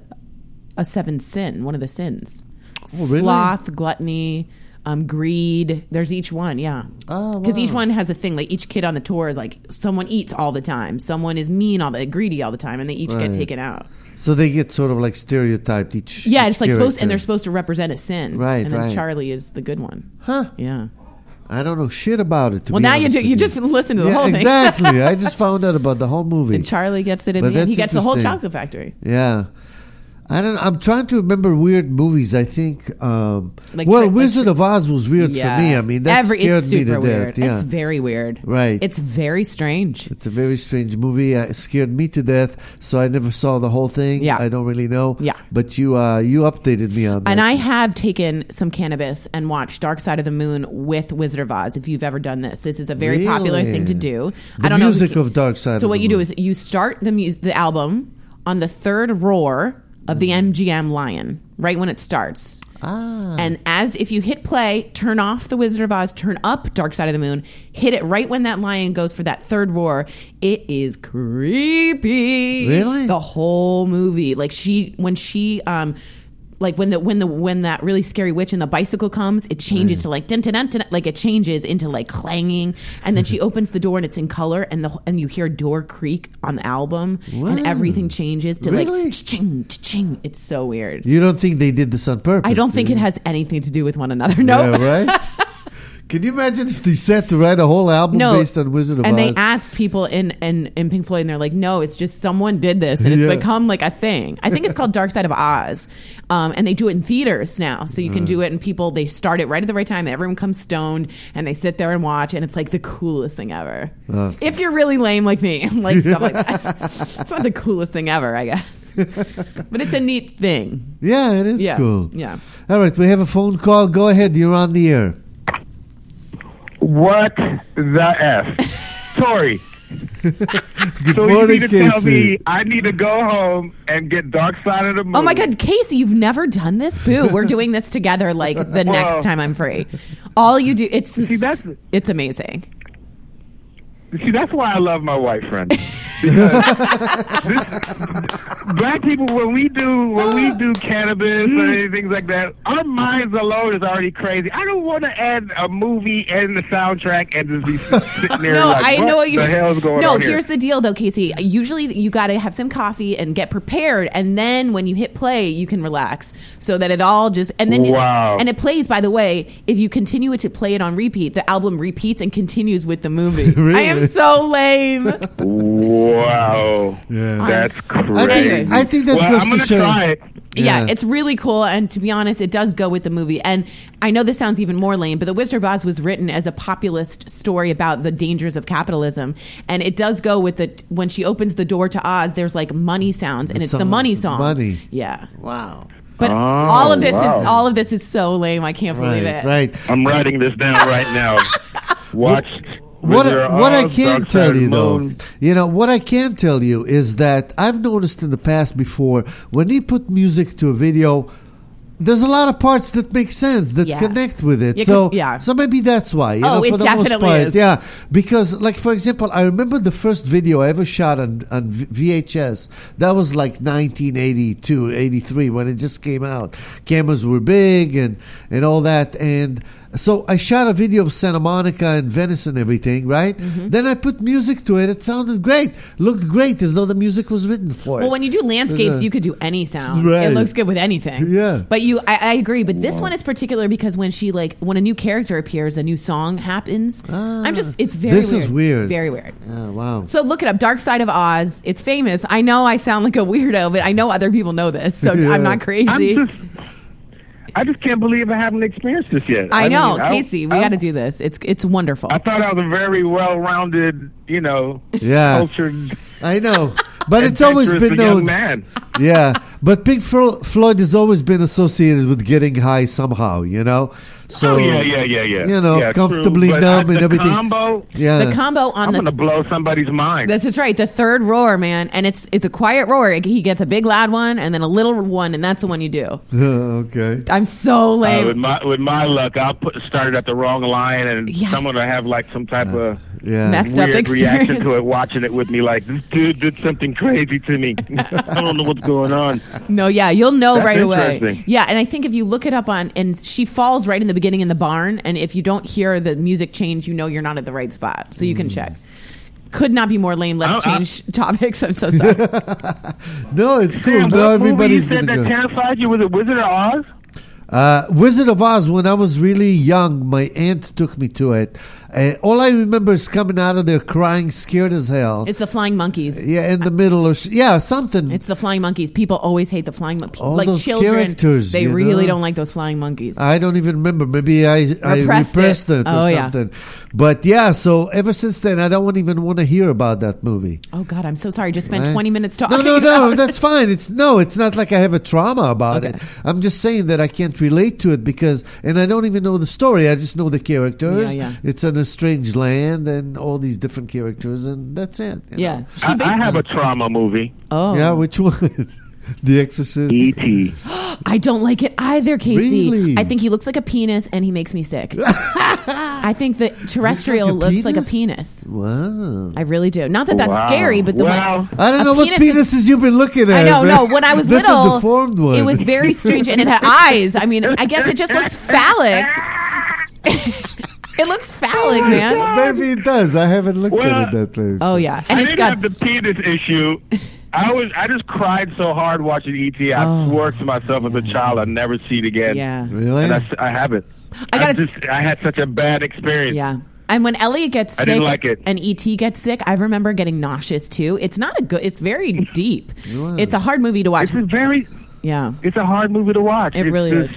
[SPEAKER 4] a seventh sin, one of the sins?
[SPEAKER 3] Oh, really?
[SPEAKER 4] Sloth, gluttony, um, greed. There's each one, yeah.
[SPEAKER 3] Oh,
[SPEAKER 4] Because each
[SPEAKER 3] wow.
[SPEAKER 4] one has a thing. Like each kid on the tour is like someone eats all the time, someone is mean all the greedy all the time, and they each
[SPEAKER 3] Right.
[SPEAKER 4] get taken out.
[SPEAKER 3] So they get sort of like stereotyped each.
[SPEAKER 4] Yeah,
[SPEAKER 3] each
[SPEAKER 4] it's like supposed, and
[SPEAKER 3] character.
[SPEAKER 4] they're supposed to represent a sin.
[SPEAKER 3] Right,
[SPEAKER 4] And then
[SPEAKER 3] right.
[SPEAKER 4] Charlie is the good one.
[SPEAKER 3] Huh?
[SPEAKER 4] Yeah.
[SPEAKER 3] I don't know shit about it. To
[SPEAKER 4] well,
[SPEAKER 3] be
[SPEAKER 4] now you
[SPEAKER 3] honest
[SPEAKER 4] do,
[SPEAKER 3] with
[SPEAKER 4] you just listen to the
[SPEAKER 3] yeah,
[SPEAKER 4] whole thing.
[SPEAKER 3] Exactly. I just found out about the whole movie.
[SPEAKER 4] And Charlie gets it in
[SPEAKER 3] But
[SPEAKER 4] the end. He
[SPEAKER 3] that's
[SPEAKER 4] gets the whole
[SPEAKER 3] interesting.
[SPEAKER 4] chocolate factory.
[SPEAKER 3] Yeah. I don't. I'm trying to remember weird movies. I think. Um,
[SPEAKER 4] Like
[SPEAKER 3] well,
[SPEAKER 4] Trick- like
[SPEAKER 3] Wizard
[SPEAKER 4] Trick-
[SPEAKER 3] of Oz was weird
[SPEAKER 4] Yeah.
[SPEAKER 3] for me. I mean, that
[SPEAKER 4] Every,
[SPEAKER 3] scared
[SPEAKER 4] it's
[SPEAKER 3] me
[SPEAKER 4] super
[SPEAKER 3] to
[SPEAKER 4] weird.
[SPEAKER 3] death. Yeah.
[SPEAKER 4] It's very weird.
[SPEAKER 3] Right.
[SPEAKER 4] It's very strange.
[SPEAKER 3] It's a very strange movie. It scared me to death, so I never saw the whole thing.
[SPEAKER 4] Yeah.
[SPEAKER 3] I don't really know.
[SPEAKER 4] Yeah.
[SPEAKER 3] But you, uh, you updated me on that.
[SPEAKER 4] And I have taken some cannabis and watched Dark Side of the Moon with Wizard of Oz. If you've ever done this, this is a very popular
[SPEAKER 3] Really?
[SPEAKER 4] thing to do.
[SPEAKER 3] The
[SPEAKER 4] I don't
[SPEAKER 3] music
[SPEAKER 4] know
[SPEAKER 3] of Dark Side
[SPEAKER 4] So
[SPEAKER 3] of
[SPEAKER 4] what
[SPEAKER 3] the
[SPEAKER 4] you do
[SPEAKER 3] Moon.
[SPEAKER 4] is you start the mus- the album on the third roar of the M G M Lion, right when it starts.
[SPEAKER 3] Ah.
[SPEAKER 4] And as if you hit play, turn off the Wizard of Oz, turn up Dark Side of the Moon, hit it right when that lion goes for that third roar. It is creepy.
[SPEAKER 3] Really?
[SPEAKER 4] The whole movie. Like she when she um like when the when the when that really scary witch in the bicycle comes, it changes to like dun, dun, dun, dun, like it changes into like clanging, and then she opens the door and it's in color, and the and you hear a door creak on the album,
[SPEAKER 3] Wow.
[SPEAKER 4] and everything changes to
[SPEAKER 3] Really?
[SPEAKER 4] like ching ching. It's so weird.
[SPEAKER 3] You don't think they did this on purpose?
[SPEAKER 4] I don't
[SPEAKER 3] do
[SPEAKER 4] think
[SPEAKER 3] you?
[SPEAKER 4] it has anything to do with one another. No.
[SPEAKER 3] Yeah, right? Can you imagine if they set to write a whole album
[SPEAKER 4] No,
[SPEAKER 3] based on Wizard of
[SPEAKER 4] and
[SPEAKER 3] Oz?
[SPEAKER 4] they asked people in, in, in Pink Floyd, and they're like, "No, it's just someone did this, and it's
[SPEAKER 3] Yeah.
[SPEAKER 4] become like a thing." I think it's called Dark Side of Oz, um, and they do it in theaters now, so you can do it. And people they start it right at the right time, and everyone comes stoned, and they sit there and watch, and it's like the coolest thing ever.
[SPEAKER 3] Awesome.
[SPEAKER 4] If you're really lame like me, like stuff like that, it's not the coolest thing ever, I guess, but it's a neat thing.
[SPEAKER 3] Yeah, it is
[SPEAKER 4] Yeah,
[SPEAKER 3] cool.
[SPEAKER 4] yeah.
[SPEAKER 3] All right, we have a phone call. Go ahead. You're on the air.
[SPEAKER 5] What the F? Tori.
[SPEAKER 3] Good
[SPEAKER 5] So
[SPEAKER 3] morning,
[SPEAKER 5] you need to tell
[SPEAKER 3] Casey.
[SPEAKER 5] me I need to go home and get Dark Side of the Moon.
[SPEAKER 4] Oh my God, Casey, you've never done this? Boo, we're doing this together like the
[SPEAKER 5] Well-
[SPEAKER 4] next time I'm free. All you do, it's
[SPEAKER 5] See, that's-
[SPEAKER 4] it's amazing.
[SPEAKER 5] See, that's why I love my white friend. Because this, black people, when we do when we do cannabis or anything like that, our minds alone is already crazy. I don't want to add a movie and the soundtrack and just be sitting there
[SPEAKER 4] No,
[SPEAKER 5] like,
[SPEAKER 4] I
[SPEAKER 5] what
[SPEAKER 4] know what you.
[SPEAKER 5] the hell's going
[SPEAKER 4] no,
[SPEAKER 5] on here?
[SPEAKER 4] here's the deal, though, Casey. Usually, you got to have some coffee and get prepared, and then when you hit play, you can relax, so that it all just and then
[SPEAKER 5] Wow.
[SPEAKER 4] it, and it plays. By the way, if you continue it to play it on repeat, the album repeats and continues with the movie.
[SPEAKER 3] Really?
[SPEAKER 4] I am so lame.
[SPEAKER 5] Wow,
[SPEAKER 3] Yeah.
[SPEAKER 5] that's
[SPEAKER 4] I'm-
[SPEAKER 3] I
[SPEAKER 5] crazy.
[SPEAKER 3] think, I think that
[SPEAKER 5] well,
[SPEAKER 3] goes
[SPEAKER 5] I'm
[SPEAKER 3] to
[SPEAKER 5] gonna
[SPEAKER 3] show.
[SPEAKER 5] try it.
[SPEAKER 4] Yeah.
[SPEAKER 3] Yeah.
[SPEAKER 4] it's really cool. And to be honest, it does go with the movie. And I know this sounds even more lame, but The Wizard of Oz was written as a populist story about the dangers of capitalism. And it does go with the, when she opens the door to Oz, there's like money sounds, and
[SPEAKER 3] The
[SPEAKER 4] it's the
[SPEAKER 3] song-
[SPEAKER 4] money song.
[SPEAKER 3] money.
[SPEAKER 4] Yeah.
[SPEAKER 3] Wow.
[SPEAKER 4] But
[SPEAKER 5] Oh,
[SPEAKER 4] all of this
[SPEAKER 5] wow.
[SPEAKER 4] is, all of this is so lame. I can't believe
[SPEAKER 3] Right,
[SPEAKER 4] it.
[SPEAKER 3] right.
[SPEAKER 5] I'm writing this down right now. Watch.
[SPEAKER 3] What,
[SPEAKER 5] Wizard of
[SPEAKER 3] what I
[SPEAKER 5] Oz,
[SPEAKER 3] can
[SPEAKER 5] Dark Side
[SPEAKER 3] tell
[SPEAKER 5] of the
[SPEAKER 3] you, though,
[SPEAKER 5] Moon.
[SPEAKER 3] you know, what I can tell you is that I've noticed in the past before, when you put music to a video, there's a lot of parts that make sense, that
[SPEAKER 4] Yeah.
[SPEAKER 3] connect with it.
[SPEAKER 4] Yeah, 'cause-
[SPEAKER 3] so,
[SPEAKER 4] yeah.
[SPEAKER 3] so maybe that's why. You
[SPEAKER 4] Oh,
[SPEAKER 3] know,
[SPEAKER 4] it
[SPEAKER 3] for the most
[SPEAKER 4] definitely
[SPEAKER 3] part,
[SPEAKER 4] is.
[SPEAKER 3] Yeah, because, like, for example, I remember the first video I ever shot on, on V- VHS. That was like nineteen eighty-two, eighty-three, when it just came out. Cameras were big and, and all that. And so I shot a video of Santa Monica and Venice and everything, right?
[SPEAKER 4] Mm-hmm.
[SPEAKER 3] Then I put music to it. It sounded great. Looked great, as though the music was written for it.
[SPEAKER 4] Well, when you do landscapes,
[SPEAKER 3] Yeah.
[SPEAKER 4] you could do any sound.
[SPEAKER 3] Right.
[SPEAKER 4] It looks good with anything.
[SPEAKER 3] Yeah.
[SPEAKER 4] But you, I, I agree. But this one is particular because when she like when a new character appears, a new song happens.
[SPEAKER 3] Ah,
[SPEAKER 4] I'm just, it's very.
[SPEAKER 3] this
[SPEAKER 4] weird.
[SPEAKER 3] is weird.
[SPEAKER 4] Very weird.
[SPEAKER 3] Oh, wow.
[SPEAKER 4] So look it up. Dark Side of Oz. It's famous. I know I sound like a weirdo, but I know other people know this, so
[SPEAKER 3] Yeah.
[SPEAKER 4] I'm not crazy.
[SPEAKER 5] I'm just, I just can't believe I haven't experienced this yet.
[SPEAKER 4] I know,
[SPEAKER 5] mean, I-
[SPEAKER 4] Casey. We
[SPEAKER 5] I-
[SPEAKER 4] got to do this. It's it's wonderful.
[SPEAKER 5] I thought I was a very well-rounded, you know,
[SPEAKER 3] Yeah.
[SPEAKER 5] cultured,
[SPEAKER 3] I know. But it's always
[SPEAKER 5] adventurous
[SPEAKER 3] been known.
[SPEAKER 5] young man.
[SPEAKER 3] Yeah, but Pink Flo- Floyd has always been associated with getting high somehow, you know. So
[SPEAKER 5] oh yeah, yeah, yeah, yeah.
[SPEAKER 3] you know,
[SPEAKER 5] yeah,
[SPEAKER 3] comfortably
[SPEAKER 5] true. But
[SPEAKER 3] numb
[SPEAKER 5] I-
[SPEAKER 3] and
[SPEAKER 5] the
[SPEAKER 3] everything.
[SPEAKER 5] Combo,
[SPEAKER 3] yeah,
[SPEAKER 4] the combo on
[SPEAKER 5] I'm
[SPEAKER 4] the
[SPEAKER 5] gonna blow somebody's mind.
[SPEAKER 4] This is right. The third roar, man, and it's it's a quiet roar. He gets a big loud one and then a little one, and that's the one you do.
[SPEAKER 3] okay.
[SPEAKER 4] I'm so
[SPEAKER 5] Uh,
[SPEAKER 4] lame.
[SPEAKER 5] with my with my luck, I'll put start it at the wrong line, and
[SPEAKER 4] Yes.
[SPEAKER 5] someone will have like some type of
[SPEAKER 3] Yeah.
[SPEAKER 4] Messed up
[SPEAKER 5] weird reaction
[SPEAKER 4] experience.
[SPEAKER 5] to it, watching it with me. Like this dude did something crazy to me. I don't know what's going on.
[SPEAKER 4] No, yeah, you'll know
[SPEAKER 5] That's
[SPEAKER 4] right away.
[SPEAKER 5] interesting.
[SPEAKER 4] Yeah, and I think if you look it up on, and she falls right in the beginning in the barn, and if you don't hear the music change, you know you're not at the right spot. So you can check. Could not be more lame. Let's
[SPEAKER 5] I- I-
[SPEAKER 4] change topics. I'm so sorry.
[SPEAKER 3] No, it's cool.
[SPEAKER 5] Sam,
[SPEAKER 3] now
[SPEAKER 5] what movie you
[SPEAKER 3] everybody's
[SPEAKER 5] said
[SPEAKER 3] gonna
[SPEAKER 5] that
[SPEAKER 3] go.
[SPEAKER 5] terrified you? Was it Wizard of Oz?
[SPEAKER 3] Uh, Wizard of Oz, when I was really young, my aunt took me to it. Uh, all I remember is coming out of there crying, scared as hell.
[SPEAKER 4] It's the flying monkeys.
[SPEAKER 3] Yeah, in the middle or sh- yeah, something.
[SPEAKER 4] It's the flying monkeys. People always hate the flying monkeys.
[SPEAKER 3] All
[SPEAKER 4] Like
[SPEAKER 3] those
[SPEAKER 4] children,
[SPEAKER 3] characters,
[SPEAKER 4] they
[SPEAKER 3] you
[SPEAKER 4] really
[SPEAKER 3] know?
[SPEAKER 4] don't like those flying monkeys.
[SPEAKER 3] I don't even remember. Maybe I, I
[SPEAKER 4] Repressed
[SPEAKER 3] repressed
[SPEAKER 4] it.
[SPEAKER 3] it, or
[SPEAKER 4] Oh, yeah.
[SPEAKER 3] something. But yeah, so ever since then, I don't even want to hear about that movie.
[SPEAKER 4] Oh God, I'm so sorry. Just spent
[SPEAKER 3] Right?
[SPEAKER 4] twenty minutes talking.
[SPEAKER 3] No, no, no.
[SPEAKER 4] about
[SPEAKER 3] That's fine. It's no. It's not like I have a trauma about
[SPEAKER 4] Okay.
[SPEAKER 3] it. I'm just saying that I can't relate to it because, and I don't even know the story. I just know the characters.
[SPEAKER 4] Yeah, yeah.
[SPEAKER 3] It's in a strange land and all these different characters, and that's it. you
[SPEAKER 4] Yeah.
[SPEAKER 3] know?
[SPEAKER 4] She
[SPEAKER 5] I, I
[SPEAKER 4] basically-
[SPEAKER 5] have a trauma movie.
[SPEAKER 4] Oh.
[SPEAKER 3] Yeah. Which one? The Exorcist.
[SPEAKER 5] E T
[SPEAKER 4] I don't like it either, Casey.
[SPEAKER 3] Really?
[SPEAKER 4] I think he looks like a penis and he makes me sick. I think that terrestrial
[SPEAKER 3] Looks like a
[SPEAKER 4] looks like a
[SPEAKER 3] penis?
[SPEAKER 4] penis.
[SPEAKER 3] Wow.
[SPEAKER 4] I really do. Not that that's
[SPEAKER 5] Wow.
[SPEAKER 4] scary, but the
[SPEAKER 5] Well,
[SPEAKER 4] one.
[SPEAKER 3] I don't
[SPEAKER 4] a
[SPEAKER 3] know what
[SPEAKER 4] penis is-
[SPEAKER 3] penises you've been looking at.
[SPEAKER 4] I know,
[SPEAKER 3] man.
[SPEAKER 4] no. When I was
[SPEAKER 3] That's
[SPEAKER 4] little,
[SPEAKER 3] a deformed one.
[SPEAKER 4] it was very strange, and it had eyes. I mean, I guess it just looks phallic. It looks phallic, man.
[SPEAKER 3] Maybe it does. I haven't looked
[SPEAKER 5] Well,
[SPEAKER 3] at it that place.
[SPEAKER 4] Oh yeah, and
[SPEAKER 5] I
[SPEAKER 4] it's
[SPEAKER 5] didn't
[SPEAKER 4] got.
[SPEAKER 5] have the penis issue. I was I just cried so hard watching E T. I
[SPEAKER 4] Oh.
[SPEAKER 5] swore to myself as a child I'd never see it again.
[SPEAKER 4] Yeah.
[SPEAKER 3] Really?
[SPEAKER 5] And I, s- I haven't.
[SPEAKER 4] I
[SPEAKER 5] I,
[SPEAKER 4] gotta-
[SPEAKER 5] just I had such a bad experience.
[SPEAKER 4] Yeah. And when Elliot gets
[SPEAKER 5] I
[SPEAKER 4] sick
[SPEAKER 5] didn't like it.
[SPEAKER 4] and E T gets sick, I remember getting nauseous too. It's not a good. It's very deep.
[SPEAKER 3] Wow.
[SPEAKER 4] It's a hard movie to watch.
[SPEAKER 5] It's a very
[SPEAKER 4] Yeah.
[SPEAKER 5] it's a hard movie to watch.
[SPEAKER 4] It
[SPEAKER 5] It's
[SPEAKER 4] really
[SPEAKER 5] just-
[SPEAKER 4] is.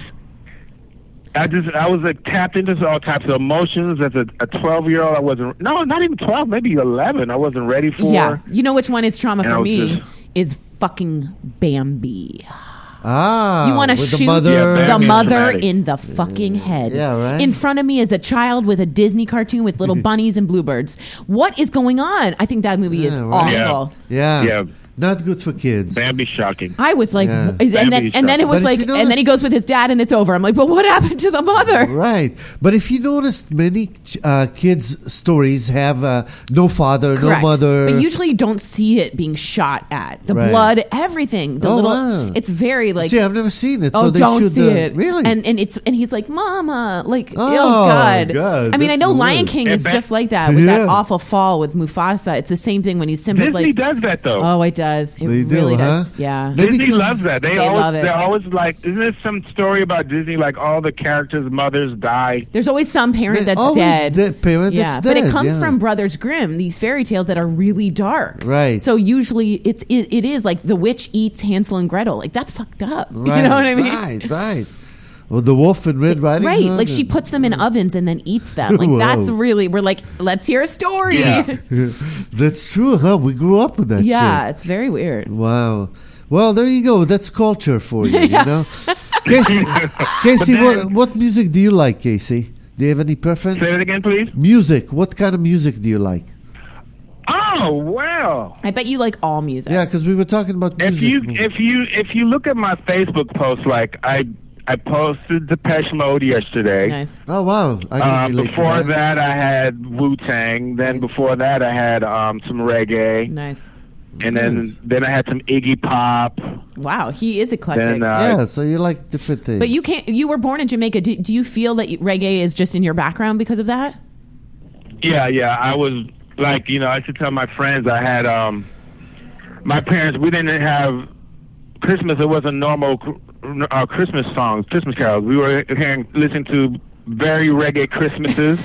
[SPEAKER 5] I just I was like tapped into all types of emotions as a, a twelve year old. I wasn't no not even twelve, maybe eleven. I wasn't ready for.
[SPEAKER 4] Yeah. You know which one is trauma
[SPEAKER 5] And I
[SPEAKER 4] for
[SPEAKER 5] was
[SPEAKER 4] me?
[SPEAKER 5] just-
[SPEAKER 4] Is fucking Bambi.
[SPEAKER 3] Ah.
[SPEAKER 4] You want to
[SPEAKER 3] with
[SPEAKER 4] shoot
[SPEAKER 3] the mother.
[SPEAKER 5] Yeah,
[SPEAKER 4] the
[SPEAKER 5] Bambi is
[SPEAKER 4] mother
[SPEAKER 5] traumatic.
[SPEAKER 4] in the fucking head.
[SPEAKER 3] Yeah, right.
[SPEAKER 4] In front of me is a child with a Disney cartoon with little bunnies and bluebirds. What is going on? I think that movie is
[SPEAKER 3] Yeah, right.
[SPEAKER 4] awful.
[SPEAKER 3] Yeah.
[SPEAKER 5] Yeah.
[SPEAKER 3] Not good for kids.
[SPEAKER 5] Bambi shocking.
[SPEAKER 4] I was like,
[SPEAKER 3] Yeah.
[SPEAKER 4] and then
[SPEAKER 5] Bambi's
[SPEAKER 4] and then it
[SPEAKER 5] tough.
[SPEAKER 4] was
[SPEAKER 3] But if
[SPEAKER 4] like,
[SPEAKER 3] you
[SPEAKER 4] and then
[SPEAKER 3] notice-
[SPEAKER 4] he goes with his dad, and it's over. I'm like, but what happened to the mother?
[SPEAKER 3] Right. But if you noticed, many uh, kids' stories have uh, no father,
[SPEAKER 4] Correct.
[SPEAKER 3] no mother.
[SPEAKER 4] But usually you don't see it being shot at. The
[SPEAKER 3] Right.
[SPEAKER 4] blood, everything. The
[SPEAKER 3] Oh,
[SPEAKER 4] little,
[SPEAKER 3] wow.
[SPEAKER 4] it's very like.
[SPEAKER 3] See, I've never seen it.
[SPEAKER 4] Oh,
[SPEAKER 3] so they
[SPEAKER 4] don't
[SPEAKER 3] should,
[SPEAKER 4] see
[SPEAKER 3] uh,
[SPEAKER 4] it.
[SPEAKER 3] Really?
[SPEAKER 4] And and it's and he's like, Mama, like, oh,
[SPEAKER 3] Oh,
[SPEAKER 4] God.
[SPEAKER 3] God,
[SPEAKER 4] I mean, I
[SPEAKER 3] that's
[SPEAKER 4] know Lion
[SPEAKER 3] weird.
[SPEAKER 4] King
[SPEAKER 5] And
[SPEAKER 4] is
[SPEAKER 5] back-
[SPEAKER 4] just like that with
[SPEAKER 3] Yeah.
[SPEAKER 4] that awful fall with Mufasa. It's the same thing when he's Simba's
[SPEAKER 5] Disney
[SPEAKER 4] like,
[SPEAKER 5] does that though.
[SPEAKER 4] oh, it does. It
[SPEAKER 3] They do,
[SPEAKER 4] really
[SPEAKER 3] huh?
[SPEAKER 4] does. Yeah.
[SPEAKER 3] Maybe
[SPEAKER 5] Disney
[SPEAKER 3] 'cause-
[SPEAKER 5] loves that. They,
[SPEAKER 4] They
[SPEAKER 5] always
[SPEAKER 4] love it.
[SPEAKER 5] they're always like, isn't there some story about Disney like all the characters' mothers die?
[SPEAKER 4] There's always some parent
[SPEAKER 3] There's
[SPEAKER 4] that's
[SPEAKER 3] always
[SPEAKER 4] dead.
[SPEAKER 3] that parent
[SPEAKER 4] yeah,
[SPEAKER 3] that's
[SPEAKER 4] but it
[SPEAKER 3] dead,
[SPEAKER 4] comes
[SPEAKER 3] yeah.
[SPEAKER 4] from Brothers Grimm, these fairy tales that are really dark.
[SPEAKER 3] Right.
[SPEAKER 4] So usually it's it, it is like the witch eats Hansel and Gretel. Like that's fucked up.
[SPEAKER 3] Right,
[SPEAKER 4] You know what I mean?
[SPEAKER 3] Right, right. Well, the wolf in Red Riding
[SPEAKER 4] Right,
[SPEAKER 3] Hood
[SPEAKER 4] like she
[SPEAKER 3] and-
[SPEAKER 4] puts them in ovens and then eats them. Like
[SPEAKER 3] Whoa.
[SPEAKER 4] that's really we're like, let's hear a story.
[SPEAKER 5] Yeah.
[SPEAKER 3] That's true, huh? We grew up with that
[SPEAKER 4] Yeah,
[SPEAKER 3] shit.
[SPEAKER 4] it's very weird.
[SPEAKER 3] Wow. Well, there you go. That's culture for you, you know? Casey, Casey
[SPEAKER 5] But then-
[SPEAKER 3] what, what music do you like, Casey? Do you have any preference?
[SPEAKER 5] Say it again, please.
[SPEAKER 3] Music. What kind of music do you like?
[SPEAKER 5] Oh well.
[SPEAKER 4] I bet you like all music.
[SPEAKER 3] Yeah, because we were talking about
[SPEAKER 5] If
[SPEAKER 3] music.
[SPEAKER 5] you if you if you look at my Facebook post, like I I posted Depeche Mode yesterday.
[SPEAKER 4] Nice.
[SPEAKER 3] Oh, wow. I can
[SPEAKER 5] Uh,
[SPEAKER 3] relate to
[SPEAKER 5] before
[SPEAKER 3] that.
[SPEAKER 5] that, I had Wu Tang. Then
[SPEAKER 4] Nice.
[SPEAKER 5] before that, I had um, some reggae,
[SPEAKER 4] Nice.
[SPEAKER 5] and then
[SPEAKER 3] Nice.
[SPEAKER 5] then I had some Iggy Pop.
[SPEAKER 4] Wow, he is eclectic.
[SPEAKER 5] Then uh,
[SPEAKER 3] Yeah, so you like different things.
[SPEAKER 4] but you can't. You were born in Jamaica. Do, do you feel that reggae is just in your background because of that?
[SPEAKER 5] yeah, yeah, I was like, you know, I used to tell my friends I had um, my parents. We didn't have Christmas. It wasn't normal uh, Christmas songs, Christmas carols. We were hearing, listening to very reggae Christmases.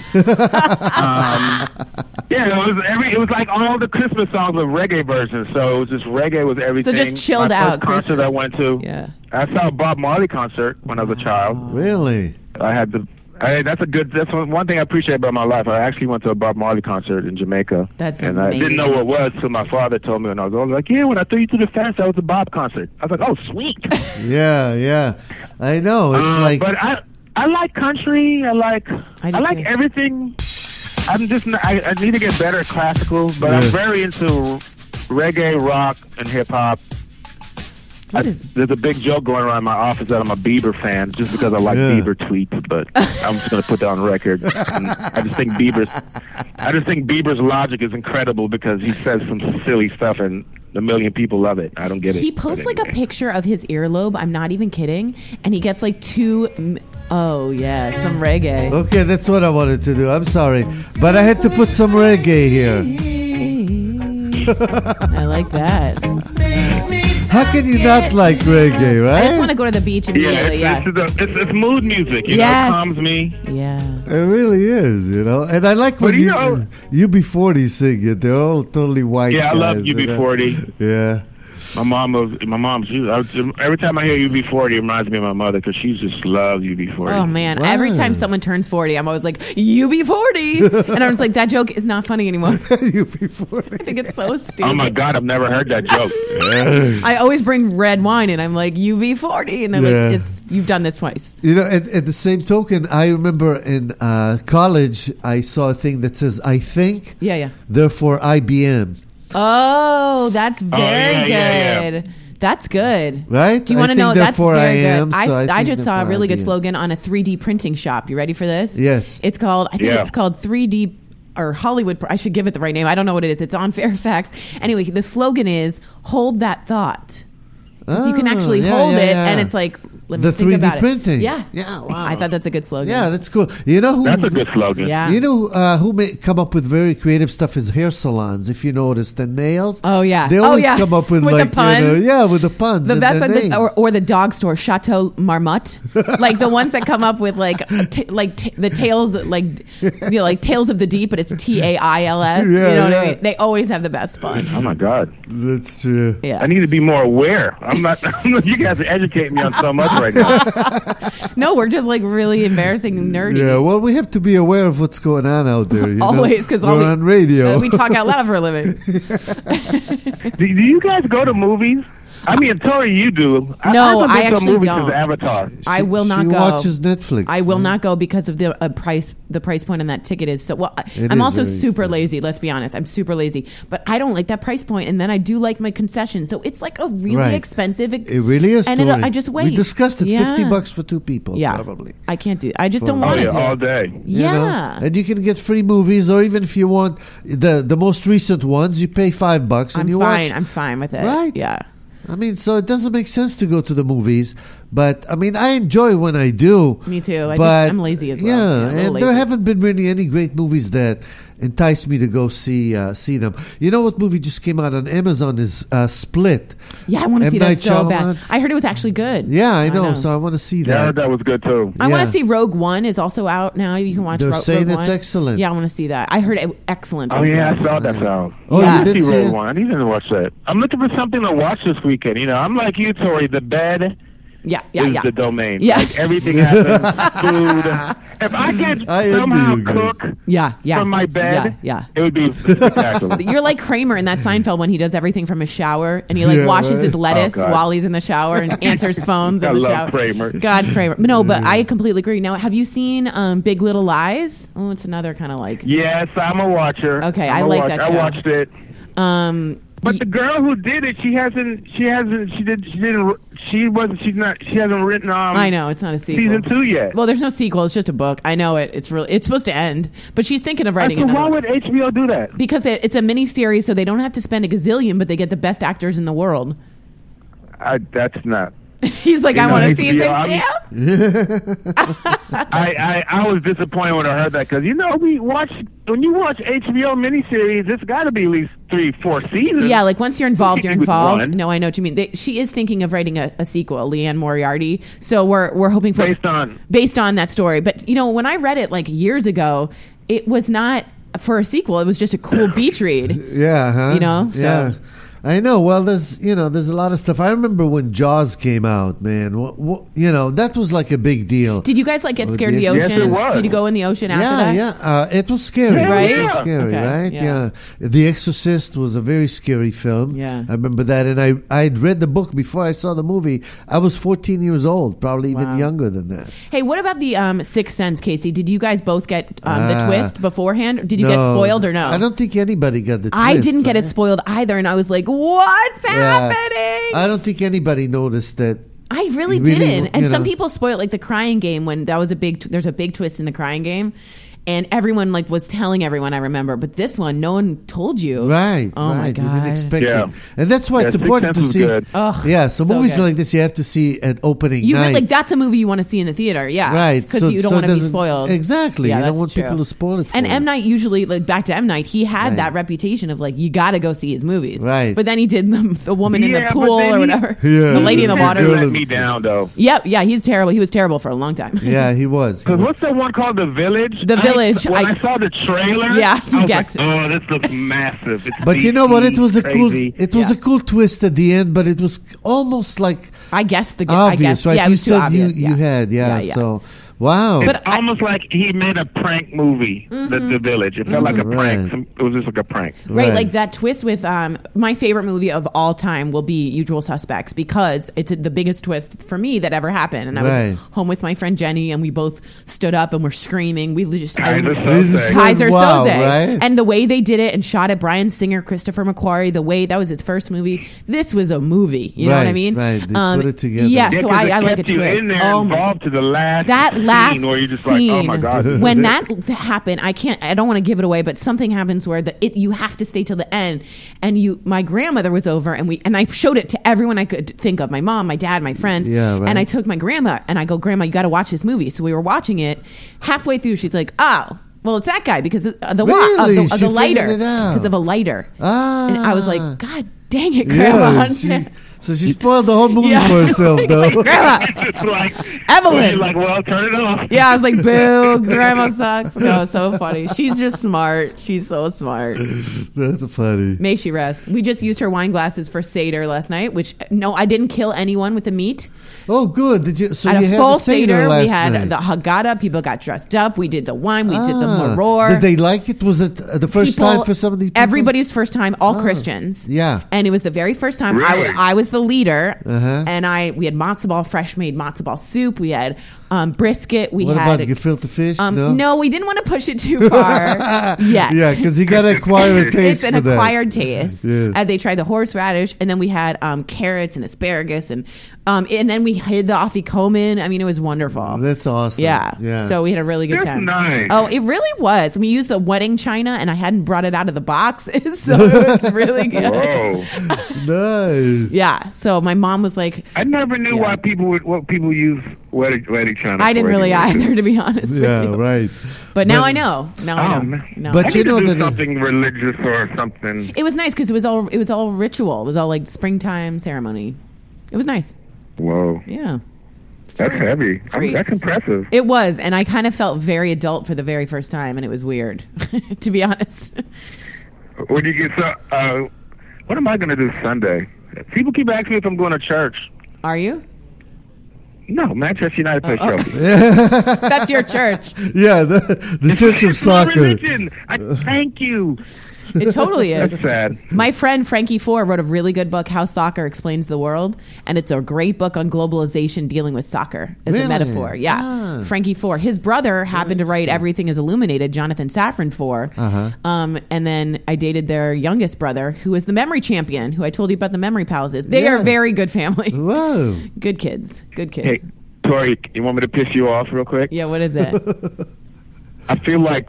[SPEAKER 5] um, yeah, it was every. It was like all the Christmas songs with reggae versions. So it was just reggae was everything.
[SPEAKER 4] just chilled
[SPEAKER 5] My
[SPEAKER 4] out
[SPEAKER 5] first concert
[SPEAKER 4] Christmas.
[SPEAKER 5] I went to.
[SPEAKER 4] Yeah.
[SPEAKER 5] I saw a Bob Marley concert when I was a child.
[SPEAKER 3] Really?
[SPEAKER 5] I had the. I, that's a good. That's one, one thing I appreciate about my life. I actually went to a Bob Marley concert in Jamaica.
[SPEAKER 4] That's
[SPEAKER 5] and I didn't know
[SPEAKER 4] amazing.
[SPEAKER 5] what it was till my father told me when I was old. Like, yeah, when I threw you to the fence, that was a Bob concert. I was like, oh, sweet.
[SPEAKER 3] Yeah, yeah. I know. It's
[SPEAKER 5] Uh,
[SPEAKER 3] like...
[SPEAKER 5] but I I like country. I like
[SPEAKER 4] I
[SPEAKER 5] I,
[SPEAKER 4] do
[SPEAKER 5] like
[SPEAKER 4] too.
[SPEAKER 5] everything. I'm just n- I, I need to get better at classical, but I'm
[SPEAKER 3] Yeah.
[SPEAKER 5] very into reggae, rock, and hip hop.
[SPEAKER 4] What
[SPEAKER 5] I-
[SPEAKER 4] is-
[SPEAKER 5] There's a big joke going around my office that I'm a Bieber fan just because I like
[SPEAKER 3] Yeah.
[SPEAKER 5] Bieber tweets, but I'm just going to put that on record. And I just think Bieber's, I just think Bieber's logic is incredible because he says some silly stuff and a million people love it. I don't get it.
[SPEAKER 4] He
[SPEAKER 5] but
[SPEAKER 4] posts like a
[SPEAKER 5] anyway.
[SPEAKER 4] picture of his earlobe. I'm not even kidding, and he gets like two. m- Oh yeah, some reggae.
[SPEAKER 3] Okay, that's what I wanted to do. I'm sorry. But I had to put some reggae here.
[SPEAKER 4] I like that.
[SPEAKER 3] How can you not like reggae, right?
[SPEAKER 4] I just want to go to the beach
[SPEAKER 5] Yeah,
[SPEAKER 4] immediately.
[SPEAKER 5] it's,
[SPEAKER 4] Yeah.
[SPEAKER 5] it's, it's, it's mood music. You
[SPEAKER 4] Yes.
[SPEAKER 5] know, it calms me.
[SPEAKER 4] Yeah.
[SPEAKER 3] It really is, you know. And I like when
[SPEAKER 5] But you
[SPEAKER 3] you
[SPEAKER 5] know-
[SPEAKER 3] U B forty sing it. They're all totally white.
[SPEAKER 5] Yeah, I love
[SPEAKER 3] guys,
[SPEAKER 5] U B
[SPEAKER 3] you know?
[SPEAKER 5] forty.
[SPEAKER 3] Yeah.
[SPEAKER 5] My mom was my mom. She I, every time I hear U B forty, it reminds me of my mother because she just loves U B forty.
[SPEAKER 4] Oh man!
[SPEAKER 3] Wow.
[SPEAKER 4] Every time someone turns forty, I'm always like, "You be forty," and I was like, "That joke is not funny anymore."
[SPEAKER 3] U B forty.
[SPEAKER 4] I think it's so stupid.
[SPEAKER 5] Oh my God, I've never heard that joke.
[SPEAKER 4] I always bring red wine, and I'm like, "You be forty," and they're
[SPEAKER 3] Yeah.
[SPEAKER 4] like, "It's you've done this twice."
[SPEAKER 3] You know, at, at the same token, I remember in uh, college, I saw a thing that says, I think,
[SPEAKER 4] Yeah, yeah.
[SPEAKER 3] therefore I B M.
[SPEAKER 4] Oh, that's very
[SPEAKER 5] yeah, yeah,
[SPEAKER 4] good. That's good.
[SPEAKER 3] Right?
[SPEAKER 4] Do you
[SPEAKER 3] I
[SPEAKER 4] want to
[SPEAKER 3] think
[SPEAKER 4] know? That's
[SPEAKER 3] therefore
[SPEAKER 4] very
[SPEAKER 3] I am,
[SPEAKER 4] good. I,
[SPEAKER 3] so I
[SPEAKER 4] I
[SPEAKER 3] think
[SPEAKER 4] just saw a
[SPEAKER 3] therefore
[SPEAKER 4] really
[SPEAKER 3] I
[SPEAKER 4] good
[SPEAKER 3] B M.
[SPEAKER 4] slogan on a three D printing shop. You ready for this?
[SPEAKER 3] Yes.
[SPEAKER 4] It's called, I think
[SPEAKER 5] Yeah.
[SPEAKER 4] it's called three D or Hollywood. I should give it the right name. I don't know what it is. It's on Fairfax. Anyway, the slogan is hold that thought. So you can
[SPEAKER 3] Oh,
[SPEAKER 4] actually
[SPEAKER 3] yeah,
[SPEAKER 4] hold
[SPEAKER 3] yeah,
[SPEAKER 4] it,
[SPEAKER 3] yeah.
[SPEAKER 4] and it's like, let me
[SPEAKER 3] The
[SPEAKER 4] think
[SPEAKER 3] three D
[SPEAKER 4] about it.
[SPEAKER 3] printing.
[SPEAKER 4] Yeah.
[SPEAKER 3] Yeah, wow.
[SPEAKER 4] I thought that's a good slogan.
[SPEAKER 3] Yeah, that's cool. You know who?
[SPEAKER 5] That's a good slogan.
[SPEAKER 4] Yeah.
[SPEAKER 3] You know uh, who may come up with very creative stuff is hair salons. If you noticed, the nails.
[SPEAKER 4] Oh, yeah.
[SPEAKER 3] they
[SPEAKER 4] Oh,
[SPEAKER 3] always
[SPEAKER 4] yeah.
[SPEAKER 3] come up with,
[SPEAKER 4] With the
[SPEAKER 3] like you know,
[SPEAKER 4] puns.
[SPEAKER 3] yeah, with the puns.
[SPEAKER 4] The
[SPEAKER 3] in
[SPEAKER 4] best
[SPEAKER 3] their
[SPEAKER 4] one, the,
[SPEAKER 3] names.
[SPEAKER 4] or, or the dog store, Chateau Marmot, like the ones that come up with like t- like t- the tales, like you know, like Tales of the Deep, but it's T A I L S.
[SPEAKER 3] Yeah,
[SPEAKER 4] you know what
[SPEAKER 3] yeah.
[SPEAKER 4] I mean? They always have the best fun.
[SPEAKER 5] Oh my God.
[SPEAKER 3] That's true.
[SPEAKER 4] Yeah.
[SPEAKER 5] I need to be more aware. I'm not. You guys are educating me on so much right now.
[SPEAKER 4] No, we're just like really embarrassing and nerdy.
[SPEAKER 3] Yeah, well, we have to be aware of what's going on out there. You
[SPEAKER 4] Always, because
[SPEAKER 3] we're
[SPEAKER 4] we,
[SPEAKER 3] on radio.
[SPEAKER 4] uh, we talk out loud for a living.
[SPEAKER 5] do, do you guys go to movies? I mean, Tori, you do. I,
[SPEAKER 4] No,
[SPEAKER 5] I, haven't
[SPEAKER 4] I
[SPEAKER 5] been to a
[SPEAKER 4] actually
[SPEAKER 5] movie
[SPEAKER 4] don't.
[SPEAKER 5] since Avatar.
[SPEAKER 4] I will not
[SPEAKER 3] she
[SPEAKER 4] go.
[SPEAKER 3] watches Netflix.
[SPEAKER 4] I will
[SPEAKER 3] man.
[SPEAKER 4] not go because of the uh, price. The price point on that ticket is so. Well,
[SPEAKER 3] It
[SPEAKER 4] I'm
[SPEAKER 3] is
[SPEAKER 4] also
[SPEAKER 3] very
[SPEAKER 4] super
[SPEAKER 3] expensive.
[SPEAKER 4] lazy. Let's be honest. I'm super lazy, but I don't like that price point, and then I do like my concession. So it's like a really
[SPEAKER 3] Right.
[SPEAKER 4] expensive.
[SPEAKER 3] It really is.
[SPEAKER 4] And it,
[SPEAKER 3] Tori.
[SPEAKER 4] I just wait.
[SPEAKER 3] We discussed it.
[SPEAKER 4] Yeah.
[SPEAKER 3] Fifty bucks for two people.
[SPEAKER 4] Yeah,
[SPEAKER 3] probably.
[SPEAKER 4] I can't do. I just don't
[SPEAKER 3] For-
[SPEAKER 5] Oh
[SPEAKER 4] want to
[SPEAKER 5] yeah,
[SPEAKER 4] do.
[SPEAKER 5] all
[SPEAKER 4] it.
[SPEAKER 5] day.
[SPEAKER 3] You
[SPEAKER 4] Yeah.
[SPEAKER 3] know? And you can get free movies, or even if you want the the most recent ones, you pay five bucks and
[SPEAKER 4] I'm
[SPEAKER 3] you
[SPEAKER 4] fine.
[SPEAKER 3] watch.
[SPEAKER 4] I'm fine with it.
[SPEAKER 3] Right?
[SPEAKER 4] Yeah.
[SPEAKER 3] I mean, so it doesn't make sense to go to the movies, but I mean, I enjoy when I do.
[SPEAKER 4] Me too. I
[SPEAKER 3] but
[SPEAKER 4] just, I'm lazy as well.
[SPEAKER 3] Yeah,
[SPEAKER 4] a little
[SPEAKER 3] and
[SPEAKER 4] lazy.
[SPEAKER 3] there haven't been really any great movies that entice me to go see uh, see them. You know what movie just came out on Amazon is uh, Split.
[SPEAKER 4] Yeah, I want to
[SPEAKER 3] M.
[SPEAKER 4] see
[SPEAKER 3] Night
[SPEAKER 4] that so
[SPEAKER 3] Shyamalan.
[SPEAKER 4] bad. I heard it was actually good.
[SPEAKER 3] Yeah, I know, So I want to see
[SPEAKER 5] Yeah, I
[SPEAKER 3] that.
[SPEAKER 5] heard that was good too.
[SPEAKER 4] I want
[SPEAKER 3] Yeah.
[SPEAKER 4] to see Rogue One is also out now. You can watch.
[SPEAKER 3] They're
[SPEAKER 4] Ro-
[SPEAKER 3] saying
[SPEAKER 4] Rogue
[SPEAKER 3] it's
[SPEAKER 4] One.
[SPEAKER 3] excellent.
[SPEAKER 4] Yeah, I want to see that. I heard it excellent.
[SPEAKER 5] Oh
[SPEAKER 4] things
[SPEAKER 5] yeah,
[SPEAKER 4] about
[SPEAKER 5] I
[SPEAKER 4] it.
[SPEAKER 5] saw that film.
[SPEAKER 3] Oh,
[SPEAKER 4] Yeah.
[SPEAKER 3] you
[SPEAKER 5] I
[SPEAKER 3] did
[SPEAKER 5] see
[SPEAKER 3] see
[SPEAKER 5] Rogue
[SPEAKER 3] it?
[SPEAKER 5] One. I need to watch that. I'm looking for something to watch this weekend. You know, I'm like you, Tori. The bed
[SPEAKER 4] Yeah, yeah,
[SPEAKER 5] is
[SPEAKER 4] yeah.
[SPEAKER 5] the domain.
[SPEAKER 4] Yeah.
[SPEAKER 5] Like everything happens. Food. If I could
[SPEAKER 3] I envy
[SPEAKER 5] somehow
[SPEAKER 3] you guys.
[SPEAKER 5] cook
[SPEAKER 4] Yeah, yeah.
[SPEAKER 5] from my bed,
[SPEAKER 4] Yeah,
[SPEAKER 5] it would be spectacular.
[SPEAKER 4] yeah. You're like Kramer in that Seinfeld when he does everything from his shower and he like
[SPEAKER 3] Yeah,
[SPEAKER 4] washes
[SPEAKER 3] right.
[SPEAKER 4] his lettuce
[SPEAKER 5] Oh, God.
[SPEAKER 4] while he's in the shower and answers phones
[SPEAKER 5] I
[SPEAKER 4] in the
[SPEAKER 5] love
[SPEAKER 4] shower.
[SPEAKER 5] Kramer.
[SPEAKER 4] God, Kramer. No, but I completely agree. Now, have you seen um, Big Little Lies? Oh, it's another kind of like.
[SPEAKER 5] Yes, I'm a watcher.
[SPEAKER 4] Okay,
[SPEAKER 5] I'm
[SPEAKER 4] I
[SPEAKER 5] a
[SPEAKER 4] like
[SPEAKER 5] watch-
[SPEAKER 4] that
[SPEAKER 5] I
[SPEAKER 4] show.
[SPEAKER 5] watched it.
[SPEAKER 4] Um,
[SPEAKER 5] But the girl who did it, she hasn't. She hasn't. She did. She didn't. She wasn't. She's not. She hasn't written. Um,
[SPEAKER 4] I know it's not a sequel.
[SPEAKER 5] season two yet.
[SPEAKER 4] Well, there's no sequel. It's just a book. I know it. It's really. It's supposed to end, but she's thinking of writing
[SPEAKER 5] so
[SPEAKER 4] another
[SPEAKER 5] why
[SPEAKER 4] one.
[SPEAKER 5] would H B O do that?
[SPEAKER 4] Because it, it's a mini series, so they don't have to spend a gazillion, but they get the best actors in the world.
[SPEAKER 5] I, that's not.
[SPEAKER 4] He's like,
[SPEAKER 5] You
[SPEAKER 4] I
[SPEAKER 5] know,
[SPEAKER 4] want a
[SPEAKER 5] H B O,
[SPEAKER 4] season
[SPEAKER 5] I'm-
[SPEAKER 4] two.
[SPEAKER 5] I, I, I was disappointed when I heard that because you know we watch when you watch H B O miniseries, it's got to be at least three, four seasons.
[SPEAKER 4] Yeah, like once you're involved, you're
[SPEAKER 5] With
[SPEAKER 4] involved.
[SPEAKER 5] one.
[SPEAKER 4] No, I know what you mean. They, she is thinking of writing a, a sequel, Leanne Moriarty. So we're we're hoping for
[SPEAKER 5] based on.
[SPEAKER 4] based on that story. But you know, when I read it like years ago, it was not for a sequel. It was just a cool beach read.
[SPEAKER 3] Yeah, huh?
[SPEAKER 4] You know, so-
[SPEAKER 3] Yeah. I know. Well, there's you know there's a lot of stuff. I remember when Jaws came out, man. What, what, you know that was like a big deal.
[SPEAKER 4] Did you guys like get scared of the
[SPEAKER 3] Yes,
[SPEAKER 4] ocean?
[SPEAKER 5] it was.
[SPEAKER 4] Did you go in the ocean after
[SPEAKER 3] yeah,
[SPEAKER 4] that?
[SPEAKER 3] yeah. Uh, it was scary,
[SPEAKER 5] Yeah,
[SPEAKER 3] right? It
[SPEAKER 5] yeah.
[SPEAKER 3] was scary,
[SPEAKER 4] Okay,
[SPEAKER 3] right?
[SPEAKER 4] yeah.
[SPEAKER 3] Yeah. The Exorcist was a very scary film.
[SPEAKER 4] Yeah.
[SPEAKER 3] I remember that, and I I had read the book before I saw the movie. I was fourteen years old, probably even
[SPEAKER 4] Wow.
[SPEAKER 3] younger than that.
[SPEAKER 4] Hey, what about the um, Sixth Sense, Casey? Did you guys both get um, the
[SPEAKER 3] Ah.
[SPEAKER 4] twist beforehand? Did you get
[SPEAKER 3] No,
[SPEAKER 4] spoiled or no?
[SPEAKER 3] I don't think anybody got the. Twist,
[SPEAKER 4] I didn't get it
[SPEAKER 3] right?
[SPEAKER 4] spoiled either, and I was like, "What's
[SPEAKER 3] Yeah.
[SPEAKER 4] happening?"
[SPEAKER 3] I don't think anybody noticed that.
[SPEAKER 4] I really,
[SPEAKER 3] Really,
[SPEAKER 4] didn't. And
[SPEAKER 3] you
[SPEAKER 4] some
[SPEAKER 3] know.
[SPEAKER 4] people spoil it, like the Crying Game when that was a big. There's a big twist in the Crying Game, and everyone like was telling everyone. I remember, but this one, no one told you.
[SPEAKER 3] Right.
[SPEAKER 4] Oh
[SPEAKER 3] right.
[SPEAKER 4] my
[SPEAKER 3] You
[SPEAKER 4] god.
[SPEAKER 3] didn't expect
[SPEAKER 5] Yeah.
[SPEAKER 3] it, and that's why
[SPEAKER 5] Yeah,
[SPEAKER 3] it's
[SPEAKER 5] Sixth
[SPEAKER 3] important
[SPEAKER 5] Sense
[SPEAKER 3] to
[SPEAKER 5] was
[SPEAKER 3] see.
[SPEAKER 5] good.
[SPEAKER 4] Ugh,
[SPEAKER 3] Yeah, so,
[SPEAKER 4] so
[SPEAKER 3] movies
[SPEAKER 4] good.
[SPEAKER 3] like this you have to see at opening
[SPEAKER 4] You
[SPEAKER 3] night.
[SPEAKER 4] re- like that's a movie you want to see in the theater, yeah,
[SPEAKER 3] Right,
[SPEAKER 4] Because
[SPEAKER 3] so-
[SPEAKER 4] you don't
[SPEAKER 3] so it
[SPEAKER 4] want to be
[SPEAKER 3] doesn't-
[SPEAKER 4] spoiled.
[SPEAKER 3] exactly.
[SPEAKER 4] Yeah,
[SPEAKER 3] You don't
[SPEAKER 4] that's
[SPEAKER 3] want
[SPEAKER 4] true.
[SPEAKER 3] people to spoil it for
[SPEAKER 4] And
[SPEAKER 3] you.
[SPEAKER 4] M Night usually, like back to M Night, he had
[SPEAKER 3] Right.
[SPEAKER 4] that reputation of like you got to go see his movies,
[SPEAKER 3] Right.
[SPEAKER 4] But then he did the, the woman in
[SPEAKER 5] Yeah,
[SPEAKER 4] the
[SPEAKER 5] but
[SPEAKER 4] pool
[SPEAKER 5] then
[SPEAKER 4] or
[SPEAKER 5] he-
[SPEAKER 4] whatever,
[SPEAKER 3] Yeah.
[SPEAKER 4] the lady in the
[SPEAKER 3] The
[SPEAKER 4] water.
[SPEAKER 3] girl
[SPEAKER 5] Let
[SPEAKER 3] in-
[SPEAKER 5] me down though.
[SPEAKER 4] Yep, yeah, he's terrible. He was terrible for a long time.
[SPEAKER 3] Yeah, he was. He
[SPEAKER 5] Cause
[SPEAKER 3] was.
[SPEAKER 5] what's that one called? The Village.
[SPEAKER 4] The
[SPEAKER 5] I-
[SPEAKER 4] Village,
[SPEAKER 5] when
[SPEAKER 4] I-
[SPEAKER 5] I, saw the trailer,
[SPEAKER 4] Yeah, you
[SPEAKER 5] I was
[SPEAKER 4] guessed
[SPEAKER 5] like, oh, this looks massive. It's
[SPEAKER 3] But you know what? It was a cool.
[SPEAKER 5] crazy.
[SPEAKER 3] It was
[SPEAKER 4] Yeah.
[SPEAKER 3] a cool twist at the end, but it was almost like
[SPEAKER 4] I guessed the
[SPEAKER 3] obvious,
[SPEAKER 4] I guessed,
[SPEAKER 3] right?
[SPEAKER 4] Yeah, it
[SPEAKER 3] you
[SPEAKER 4] was too
[SPEAKER 3] said
[SPEAKER 4] obvious.
[SPEAKER 3] you
[SPEAKER 4] yeah.
[SPEAKER 3] you had, yeah.
[SPEAKER 4] Yeah, yeah.
[SPEAKER 3] So wow.
[SPEAKER 5] It's
[SPEAKER 4] But I-
[SPEAKER 5] almost like he made a prank movie. The, the Village. It felt like a
[SPEAKER 3] Right.
[SPEAKER 5] prank. Some, it was just like a prank.
[SPEAKER 4] Right,
[SPEAKER 3] Right.
[SPEAKER 4] like that twist with um, my favorite movie of all time will be Usual Suspects because it's the biggest twist for me that ever happened. And I
[SPEAKER 3] Right.
[SPEAKER 4] was home with my friend Jenny, and we both stood up and were screaming. We just I-
[SPEAKER 5] Kaiser
[SPEAKER 3] This is
[SPEAKER 5] Soze.
[SPEAKER 4] Kaiser
[SPEAKER 3] Wow,
[SPEAKER 4] Soze,
[SPEAKER 3] right?
[SPEAKER 4] and the way they did it and shot it. Brian Singer, Christopher McQuarrie. The way that was his first movie. This was a movie. You know what I
[SPEAKER 3] Right,
[SPEAKER 4] mean?
[SPEAKER 3] right. They put it together.
[SPEAKER 4] Yeah,
[SPEAKER 5] Yeah,
[SPEAKER 4] so
[SPEAKER 5] 'cause
[SPEAKER 4] I,
[SPEAKER 5] it
[SPEAKER 4] I like a
[SPEAKER 5] kept you
[SPEAKER 4] twist.
[SPEAKER 5] in there
[SPEAKER 4] Oh my
[SPEAKER 5] involved to the last
[SPEAKER 4] that
[SPEAKER 5] scene
[SPEAKER 4] last
[SPEAKER 5] where you're just
[SPEAKER 4] scene,
[SPEAKER 5] like, oh my god.
[SPEAKER 4] when that happened, I can't. I don't want to give it away, but something happens where the it you have to stay till the end. And you, my grandmother was over, and we and I showed it to everyone I could think of, my mom, my dad, my friends.
[SPEAKER 3] Yeah, right.
[SPEAKER 4] And I took my grandma, and I go, Grandma, you got to watch this movie. So we were watching it. Halfway through, she's like, Oh, well, it's that guy because of the wa-
[SPEAKER 3] Really?
[SPEAKER 4] of the, of
[SPEAKER 3] She
[SPEAKER 4] the lighter,
[SPEAKER 3] figured it out.
[SPEAKER 4] because of a lighter.
[SPEAKER 3] Ah.
[SPEAKER 4] And I was like, God dang it, Grandma.
[SPEAKER 3] Yeah, she, so she spoiled the whole movie
[SPEAKER 4] Yeah.
[SPEAKER 3] for herself,
[SPEAKER 4] Like,
[SPEAKER 3] though.
[SPEAKER 4] Grandma.
[SPEAKER 5] It's like
[SPEAKER 4] Evelyn.
[SPEAKER 5] You're like, well, turn it off.
[SPEAKER 4] Yeah, I was like, boo, grandma sucks. No, so funny. She's just smart. She's so smart.
[SPEAKER 3] That's funny.
[SPEAKER 4] May she rest. We just used her wine glasses for Seder last night, which, no, I didn't kill anyone with the meat.
[SPEAKER 3] Oh, good. Did you? So
[SPEAKER 4] At
[SPEAKER 3] you
[SPEAKER 4] a
[SPEAKER 3] had
[SPEAKER 4] full
[SPEAKER 3] the Seder
[SPEAKER 4] Seder,
[SPEAKER 3] last
[SPEAKER 4] we had
[SPEAKER 3] night.
[SPEAKER 4] the Haggadah. People got dressed up. We did the wine. We did the
[SPEAKER 3] Ah.
[SPEAKER 4] maror.
[SPEAKER 3] Did they like it? Was it uh, the first
[SPEAKER 4] People-
[SPEAKER 3] time for some of these people?
[SPEAKER 4] Everybody's first time, all
[SPEAKER 3] Oh.
[SPEAKER 4] Christians.
[SPEAKER 3] Yeah.
[SPEAKER 4] And it was the very first time I,
[SPEAKER 5] Really?
[SPEAKER 4] w- I was the leader.
[SPEAKER 3] Uh-huh.
[SPEAKER 4] And I we had matzo ball, fresh made matzo ball soup. We had um, brisket. We
[SPEAKER 3] What
[SPEAKER 4] had
[SPEAKER 3] about gefilte fish?
[SPEAKER 4] um,
[SPEAKER 3] no.
[SPEAKER 4] no, we didn't want to push it too far yet.
[SPEAKER 3] Yeah, because you got to acquire a taste
[SPEAKER 4] It's an
[SPEAKER 3] for that.
[SPEAKER 4] acquired taste.
[SPEAKER 3] Yes.
[SPEAKER 4] And they tried the horseradish, and then we had um, carrots and asparagus, and um, and then we hid the afikomen. I mean, it was wonderful.
[SPEAKER 3] That's awesome.
[SPEAKER 4] Yeah.
[SPEAKER 3] Yeah.
[SPEAKER 4] So we had a really good
[SPEAKER 5] That's
[SPEAKER 4] time.
[SPEAKER 5] nice.
[SPEAKER 4] Oh, it really was. We used the wedding china, and I hadn't brought it out of the box, so it was really good.
[SPEAKER 5] Whoa.
[SPEAKER 3] nice.
[SPEAKER 4] Yeah. So my mom was like,
[SPEAKER 5] I never knew
[SPEAKER 4] Yeah.
[SPEAKER 5] why people would what people use wedding wedding china.
[SPEAKER 4] I didn't
[SPEAKER 5] for
[SPEAKER 4] really
[SPEAKER 5] anyway.
[SPEAKER 4] either, to be honest.
[SPEAKER 3] Yeah,
[SPEAKER 4] with you.
[SPEAKER 3] right.
[SPEAKER 4] But now
[SPEAKER 3] But-
[SPEAKER 4] I know. Now I
[SPEAKER 5] Oh,
[SPEAKER 4] know.
[SPEAKER 5] man.
[SPEAKER 4] No.
[SPEAKER 3] But
[SPEAKER 5] I
[SPEAKER 3] you
[SPEAKER 5] need
[SPEAKER 3] know
[SPEAKER 5] to do
[SPEAKER 3] that-
[SPEAKER 5] something religious or something.
[SPEAKER 4] It was nice because it was all it was all ritual. It was all like springtime ceremony. It was nice.
[SPEAKER 5] Whoa,
[SPEAKER 4] Yeah.
[SPEAKER 5] that's heavy. I
[SPEAKER 4] Free.
[SPEAKER 5] mean, that's impressive.
[SPEAKER 4] It was, and I kind of felt very adult for the very first time, and it was weird, to be honest.
[SPEAKER 5] When you get so, uh, what am I going to do Sunday? People keep asking me if I'm going to church.
[SPEAKER 4] Are you?
[SPEAKER 5] No, Manchester United plays
[SPEAKER 4] Oh, oh.
[SPEAKER 5] Chelsea.
[SPEAKER 4] That's your church.
[SPEAKER 3] Yeah, the, the Church of
[SPEAKER 5] It's my
[SPEAKER 3] Soccer.
[SPEAKER 5] religion. I thank you.
[SPEAKER 4] It totally is.
[SPEAKER 5] That's sad.
[SPEAKER 4] My friend Frankie Four wrote a really good book, How Soccer Explains the World, and it's a great book on globalization dealing with soccer as
[SPEAKER 3] Really?
[SPEAKER 4] a metaphor. Yeah,
[SPEAKER 3] Ah.
[SPEAKER 4] Frankie Four. His brother happened to write Everything is Illuminated, Jonathan Safran Four.
[SPEAKER 3] Uh-huh.
[SPEAKER 4] Um, and then I dated their youngest brother, who is the memory champion, who I told you about the memory palaces. They
[SPEAKER 3] Yeah.
[SPEAKER 4] are a very good family.
[SPEAKER 3] Whoa.
[SPEAKER 4] Good kids. Good kids.
[SPEAKER 5] Hey, Tori, you want me to piss you off real quick?
[SPEAKER 4] Yeah, what is it?
[SPEAKER 5] I feel like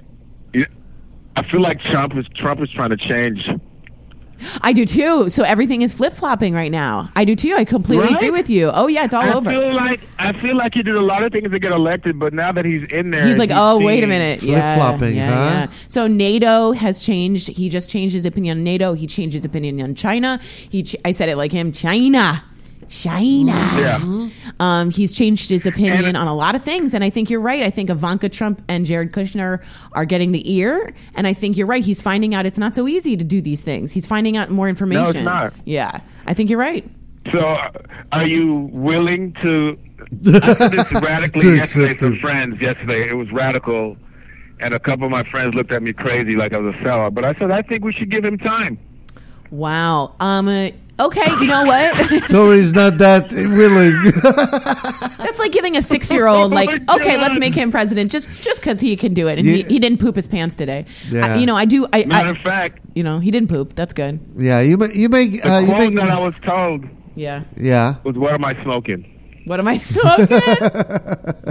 [SPEAKER 5] I feel like Trump is Trump is trying to change.
[SPEAKER 4] I do too. So everything is flip flopping right now. I do too. I completely
[SPEAKER 5] Right?
[SPEAKER 4] agree with you. Oh yeah, it's all
[SPEAKER 5] I
[SPEAKER 4] over.
[SPEAKER 5] feel like I feel like he did a lot of things to get elected, but now that he's in there,
[SPEAKER 4] He's like, oh, wait a
[SPEAKER 5] seen-
[SPEAKER 4] minute. Yeah,
[SPEAKER 3] Flip-flopping,
[SPEAKER 4] yeah,
[SPEAKER 3] huh?
[SPEAKER 4] yeah. So NATO has changed. He just changed his opinion on NATO. He changed his opinion on China. He, ch- I said it like him, China. China.
[SPEAKER 5] Yeah.
[SPEAKER 4] Um, he's changed his opinion
[SPEAKER 5] And-
[SPEAKER 4] on a lot of things. And I think you're right. I think Ivanka Trump and Jared Kushner are getting the ear. And I think you're right. He's finding out it's not so easy to do these things. He's finding out more information.
[SPEAKER 5] not.
[SPEAKER 4] Yeah. I think you're right.
[SPEAKER 5] So, uh, are you willing to? I said this radically
[SPEAKER 3] To
[SPEAKER 5] yesterday
[SPEAKER 3] accept
[SPEAKER 5] to
[SPEAKER 3] it.
[SPEAKER 5] friends. Yesterday, it was radical, and a couple of my friends looked at me crazy, like I was a sellout. But I said, I think we should give him time.
[SPEAKER 4] Wow. Um, uh, okay. You know what?
[SPEAKER 3] Tori's not that willing.
[SPEAKER 4] That's like giving a six-year-old,
[SPEAKER 5] Oh
[SPEAKER 4] like,
[SPEAKER 5] my
[SPEAKER 4] okay, let's
[SPEAKER 5] God.
[SPEAKER 4] make him president just just because he can do it, and he,
[SPEAKER 3] Yeah.
[SPEAKER 4] he didn't poop his pants today.
[SPEAKER 3] Yeah.
[SPEAKER 4] I, you know, I do. I,
[SPEAKER 5] Matter
[SPEAKER 4] I
[SPEAKER 5] of fact,
[SPEAKER 4] you know, he didn't poop. That's good.
[SPEAKER 3] yeah, you make you make
[SPEAKER 5] the
[SPEAKER 3] uh, you
[SPEAKER 5] quote
[SPEAKER 3] make
[SPEAKER 5] that I was told
[SPEAKER 4] Yeah.
[SPEAKER 3] yeah.
[SPEAKER 5] was, "What am I smoking?"
[SPEAKER 4] What am I smoking? What am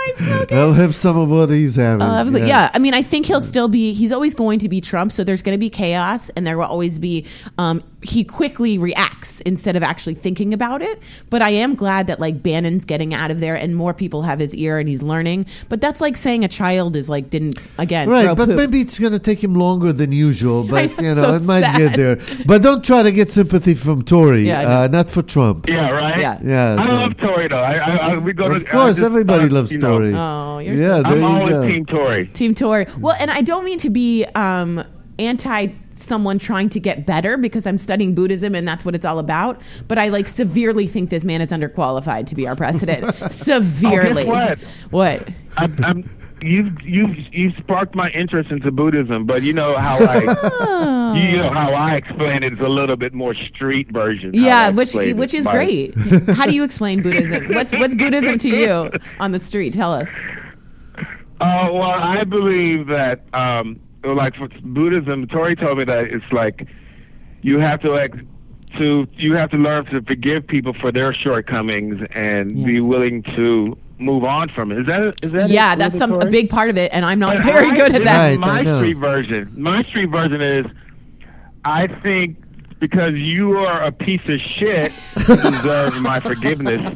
[SPEAKER 4] it's so good.
[SPEAKER 3] I'll have some of what he's having.
[SPEAKER 4] Uh, I was like, yeah. I mean, I think he'll still be. He's always going to be Trump. So there's going to be chaos, and there will always be. Um, he quickly reacts instead of actually thinking about it. But I am glad that like Bannon's getting out of there, and more people have his ear, and he's learning. But that's like saying a child is like didn't again.
[SPEAKER 3] Right,
[SPEAKER 4] throw
[SPEAKER 3] but
[SPEAKER 4] poop.
[SPEAKER 3] maybe it's going to take him longer than usual. But
[SPEAKER 4] I know,
[SPEAKER 3] you know,
[SPEAKER 4] so
[SPEAKER 3] it might
[SPEAKER 4] sad.
[SPEAKER 3] get there. But don't try to get sympathy from Tory.
[SPEAKER 4] Yeah, I
[SPEAKER 3] uh,
[SPEAKER 4] know.
[SPEAKER 3] not for Trump.
[SPEAKER 5] Yeah, right.
[SPEAKER 4] Yeah.
[SPEAKER 3] Yeah,
[SPEAKER 5] I
[SPEAKER 3] no.
[SPEAKER 5] love Tory though. I, I, I we go
[SPEAKER 3] Of
[SPEAKER 5] to.
[SPEAKER 3] course,
[SPEAKER 5] I just,
[SPEAKER 3] everybody
[SPEAKER 5] uh,
[SPEAKER 3] loves
[SPEAKER 5] you know,
[SPEAKER 3] Tory.
[SPEAKER 4] Oh, you're
[SPEAKER 3] Yeah,
[SPEAKER 4] so
[SPEAKER 3] there
[SPEAKER 5] I'm
[SPEAKER 3] you
[SPEAKER 5] always
[SPEAKER 3] go.
[SPEAKER 5] Team Tory.
[SPEAKER 4] Team Tory. Well, and I don't mean to be um, anti someone trying to get better because I'm studying Buddhism and that's what it's all about. But I like severely think this man is underqualified to be our president. Severely.
[SPEAKER 5] Oh, guess what?
[SPEAKER 4] What?
[SPEAKER 5] I, I'm. You've you've you've sparked my interest into Buddhism, but you know how I you know how I explain it is a little bit more street version. how
[SPEAKER 4] Yeah,
[SPEAKER 5] I
[SPEAKER 4] which
[SPEAKER 5] explain
[SPEAKER 4] which
[SPEAKER 5] it.
[SPEAKER 4] is
[SPEAKER 5] My-
[SPEAKER 4] great. How do you explain Buddhism? What's what's Buddhism to you on the street? Tell us.
[SPEAKER 5] Uh, well, I believe that, um, like for Buddhism, Tori told me that it's like you have to like to you have to learn to forgive people for their shortcomings and be
[SPEAKER 4] Yes.
[SPEAKER 5] willing to move on from it. Is that is that
[SPEAKER 4] Yeah,
[SPEAKER 5] it,
[SPEAKER 4] that's some a
[SPEAKER 5] Tori?
[SPEAKER 4] big part of it, and I'm not
[SPEAKER 5] But
[SPEAKER 4] very
[SPEAKER 5] I-
[SPEAKER 4] good at
[SPEAKER 5] this
[SPEAKER 4] that.
[SPEAKER 5] is
[SPEAKER 3] Right, I
[SPEAKER 5] My
[SPEAKER 3] know.
[SPEAKER 5] street version. My street version is, I think because you are a piece of shit, you deserve my forgiveness.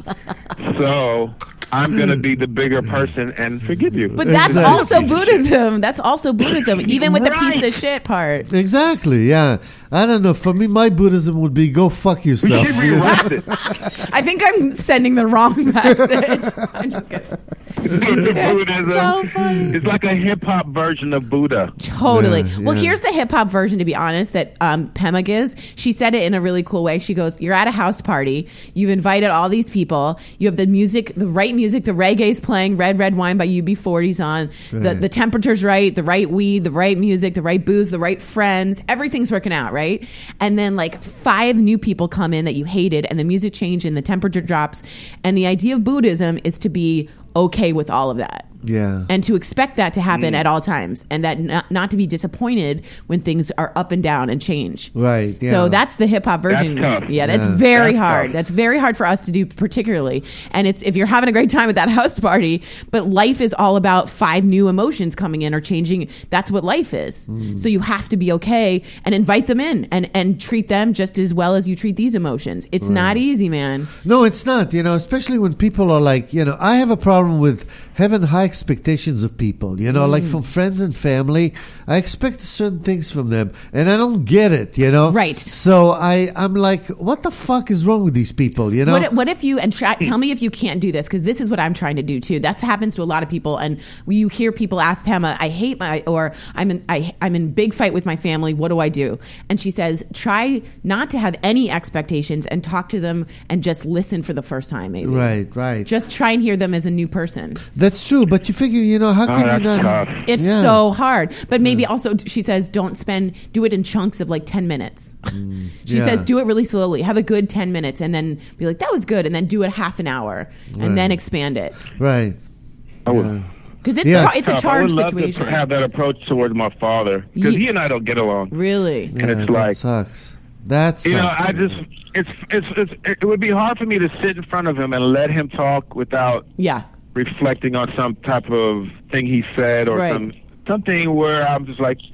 [SPEAKER 5] So I'm gonna be the bigger person and forgive you.
[SPEAKER 4] But that's
[SPEAKER 3] Exactly.
[SPEAKER 4] also Buddhism. That's also Buddhism, even with the piece of shit part.
[SPEAKER 3] Exactly, yeah. I don't know. For me, my Buddhism would be go fuck
[SPEAKER 5] we
[SPEAKER 3] yourself.
[SPEAKER 5] should be arrested.
[SPEAKER 4] I think I'm sending the wrong message. I'm just kidding.
[SPEAKER 5] Buddhism.
[SPEAKER 4] so funny.
[SPEAKER 5] It's like a hip hop version of Buddha.
[SPEAKER 4] Totally.
[SPEAKER 3] Yeah,
[SPEAKER 4] Well,
[SPEAKER 3] yeah.
[SPEAKER 4] here's the hip hop version, to be honest, that um, Pema gives. She said it in a really cool way. She goes, you're at a house party. You've invited all these people. You have the music, the right music. The reggae's playing. Red, Red Wine by U B forty's on. The,
[SPEAKER 3] Right.
[SPEAKER 4] the temperature's right. The right weed. The right music. The right booze. The right friends. Everything's working out, right? And then like five new people come in that you hated, and the music changed and the temperature drops. And the idea of Buddhism is to be okay with all of that.
[SPEAKER 3] Yeah.
[SPEAKER 4] And to expect that to happen at all times, and that not, not to be disappointed when things are up and down and change.
[SPEAKER 3] Right, yeah.
[SPEAKER 4] So that's the hip hop version.
[SPEAKER 5] That's tough.
[SPEAKER 4] Yeah, that's
[SPEAKER 3] Yeah.
[SPEAKER 4] very
[SPEAKER 5] That's
[SPEAKER 4] hard.
[SPEAKER 5] tough.
[SPEAKER 4] That's very hard for us to do, particularly. And it's if you're having a great time at that house party, but life is all about five new emotions coming in or changing. That's what life is.
[SPEAKER 3] Mm.
[SPEAKER 4] So you have to be okay and invite them in and and treat them just as well as you treat these emotions. It's not easy, man.
[SPEAKER 3] No, it's not. You know, especially when people are like, you know, I have a problem with having high expectations of people. You know, like
[SPEAKER 4] Mm.
[SPEAKER 3] from friends and family, I expect certain things from them, and I don't get it. You know,
[SPEAKER 4] Right.
[SPEAKER 3] So I, I'm like, what the fuck is wrong with these people? You know,
[SPEAKER 4] What, if- what if you and try, tell me if you can't do this, because this is what I'm trying to do too. That happens to a lot of people, and you hear people ask Pema, "I hate my," or "I'm in, I, I'm in big fight with my family. What do I do?" And she says, "Try not to have any expectations and talk to them and just listen for the first time, maybe.
[SPEAKER 3] right, right.
[SPEAKER 4] Just try and hear them as a new person.
[SPEAKER 3] That's true, but you figure, you know, how
[SPEAKER 5] Oh,
[SPEAKER 3] can
[SPEAKER 5] that's
[SPEAKER 3] you not?
[SPEAKER 5] tough.
[SPEAKER 4] It's
[SPEAKER 3] Yeah.
[SPEAKER 4] so hard. But maybe also, she says, don't spend, do it in chunks of like ten minutes. she
[SPEAKER 3] yeah.
[SPEAKER 4] says, do it really slowly. Have a good ten minutes and then be like, that was good. And then do it half an hour and
[SPEAKER 3] Right.
[SPEAKER 4] then expand it.
[SPEAKER 3] Right.
[SPEAKER 5] I would,
[SPEAKER 3] Yeah.
[SPEAKER 4] Because it's,
[SPEAKER 3] Yeah.
[SPEAKER 4] char- it's a
[SPEAKER 5] tough. I
[SPEAKER 4] charged
[SPEAKER 5] would love
[SPEAKER 4] situation.
[SPEAKER 5] to have that approach towards my father because
[SPEAKER 4] Ye-
[SPEAKER 5] he and I don't get along.
[SPEAKER 4] Really?
[SPEAKER 5] And
[SPEAKER 3] Yeah,
[SPEAKER 5] it's
[SPEAKER 3] that
[SPEAKER 5] like-
[SPEAKER 3] sucks. That sucks.
[SPEAKER 5] You know, I just it's, it's it's it would be hard for me to sit in front of him and let him talk without
[SPEAKER 4] Yeah.
[SPEAKER 5] reflecting on some type of thing he said or
[SPEAKER 4] Right.
[SPEAKER 5] some something where I'm just like,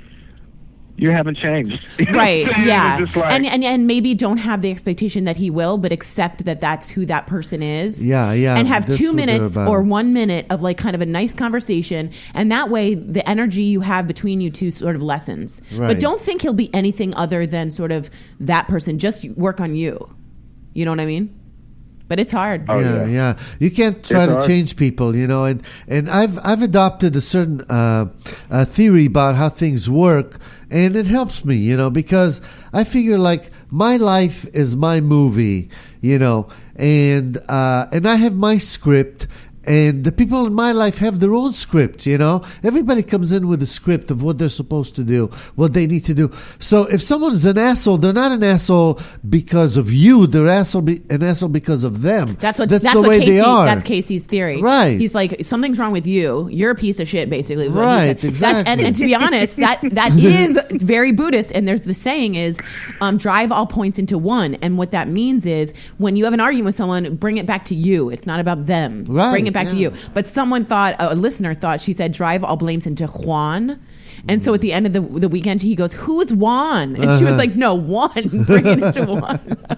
[SPEAKER 5] you haven't changed. You know what
[SPEAKER 4] Right.
[SPEAKER 5] I'm saying?
[SPEAKER 4] Yeah.
[SPEAKER 5] It's just like,
[SPEAKER 4] and, and and maybe don't have the expectation that he will, but accept that that's who that person is.
[SPEAKER 3] Yeah, yeah,
[SPEAKER 4] And have
[SPEAKER 3] that's
[SPEAKER 4] two
[SPEAKER 3] what they're
[SPEAKER 4] minutes
[SPEAKER 3] about.
[SPEAKER 4] or one minute of like kind of a nice conversation, and that way the energy you have between you two sort of lessens.
[SPEAKER 3] Right.
[SPEAKER 4] But don't think he'll be anything other than sort of that person. Just work on you. You know what I mean? But it's hard.
[SPEAKER 5] Oh,
[SPEAKER 3] yeah,
[SPEAKER 5] yeah.
[SPEAKER 3] yeah. You can't try
[SPEAKER 5] It's
[SPEAKER 3] to
[SPEAKER 5] hard.
[SPEAKER 3] change people, you know. And and I've I've adopted a certain uh, uh, theory about how things work, and it helps me, you know, because I figure like my life is my movie, you know, and uh, and I have my script. And the people in my life have their own scripts, you know. Everybody comes in with a script of what they're supposed to do, what they need to do. So if someone's an asshole, they're not an asshole because of you. They're asshole be, an asshole because of them.
[SPEAKER 4] That's what
[SPEAKER 3] That's
[SPEAKER 4] that's,
[SPEAKER 3] the
[SPEAKER 4] what
[SPEAKER 3] way
[SPEAKER 4] Casey,
[SPEAKER 3] they are.
[SPEAKER 4] That's Casey's theory.
[SPEAKER 3] Right.
[SPEAKER 4] He's like, something's wrong with you. You're a piece of shit, basically. what he
[SPEAKER 3] Right,
[SPEAKER 4] said. That-
[SPEAKER 3] exactly.
[SPEAKER 4] and, and to be honest, that that is very Buddhist. And there's the saying is, um, drive all points into one. And what that means is, when you have an argument with someone, bring it back to you. It's not about them.
[SPEAKER 3] Right.
[SPEAKER 4] Bring it back to
[SPEAKER 3] Yeah.
[SPEAKER 4] you. But someone thought, a listener thought, she said, drive all blames into Juan. And so at the end of the the weekend, he goes, "Who's Juan?" And she was like, "No, Juan. Bring it into Juan."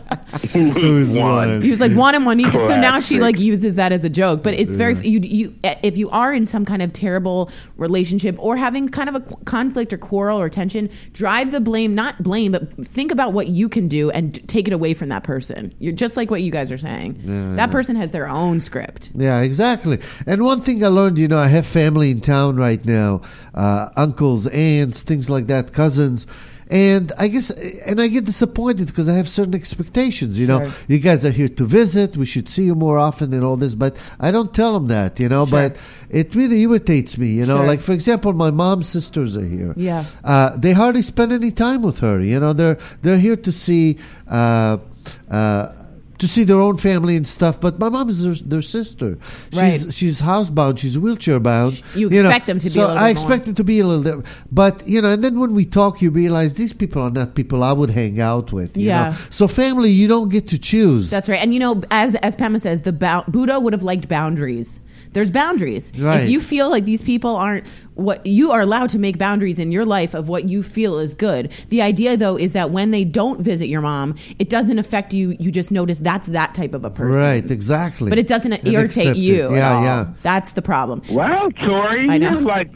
[SPEAKER 3] Who's one?
[SPEAKER 4] He was like Juan and Juanita. So now she
[SPEAKER 5] Classic.
[SPEAKER 4] like uses that as a joke. But it's very you you if you are in some kind of terrible relationship or having kind of a qu- conflict or quarrel or tension, drive the blame, not blame, but think about what you can do and t- take it away from that person. You're just like what you guys are saying. That person has their own script.
[SPEAKER 3] Yeah, exactly. And one thing I learned, you know, I have family in town right now, uh, uncles, aunts, things like that, cousins. And I guess, and I get disappointed because I have certain expectations, you know.
[SPEAKER 4] Sure.
[SPEAKER 3] You guys are here to visit. We should see you more often and all this. But I don't tell them that, you know.
[SPEAKER 4] Sure.
[SPEAKER 3] But it really irritates me, you know.
[SPEAKER 4] Sure.
[SPEAKER 3] Like, for example, my mom's sisters are here.
[SPEAKER 4] Yeah.
[SPEAKER 3] Uh, they hardly spend any time with her, you know. They're, they're here to see, uh, uh, to see their own family and stuff, but my mom is their, their sister. She's
[SPEAKER 4] Right.
[SPEAKER 3] she's housebound. She's wheelchair bound.
[SPEAKER 4] You
[SPEAKER 3] know.
[SPEAKER 4] expect them to be
[SPEAKER 3] So
[SPEAKER 4] a little
[SPEAKER 3] I
[SPEAKER 4] bit
[SPEAKER 3] expect
[SPEAKER 4] more.
[SPEAKER 3] them to be a little different. But you know, and then when we talk, you realize these people are not people I would hang out with. You
[SPEAKER 4] Yeah.
[SPEAKER 3] know? So family, you don't get to choose.
[SPEAKER 4] That's right. And you know, as as Pema says, the bou- Buddha would have liked boundaries. There's boundaries.
[SPEAKER 3] Right.
[SPEAKER 4] If you feel like these people aren't what you are allowed to make boundaries in your life of what you feel is good. The idea though is that when they don't visit your mom, it doesn't affect you. You just notice that's that type of a person.
[SPEAKER 3] Right, exactly.
[SPEAKER 4] But it doesn't
[SPEAKER 3] And
[SPEAKER 4] irritate
[SPEAKER 3] accept
[SPEAKER 4] you.
[SPEAKER 3] it.
[SPEAKER 4] at
[SPEAKER 3] Yeah,
[SPEAKER 4] all.
[SPEAKER 3] yeah.
[SPEAKER 4] That's the problem.
[SPEAKER 5] Wow, Tori,
[SPEAKER 4] I know.
[SPEAKER 5] you're like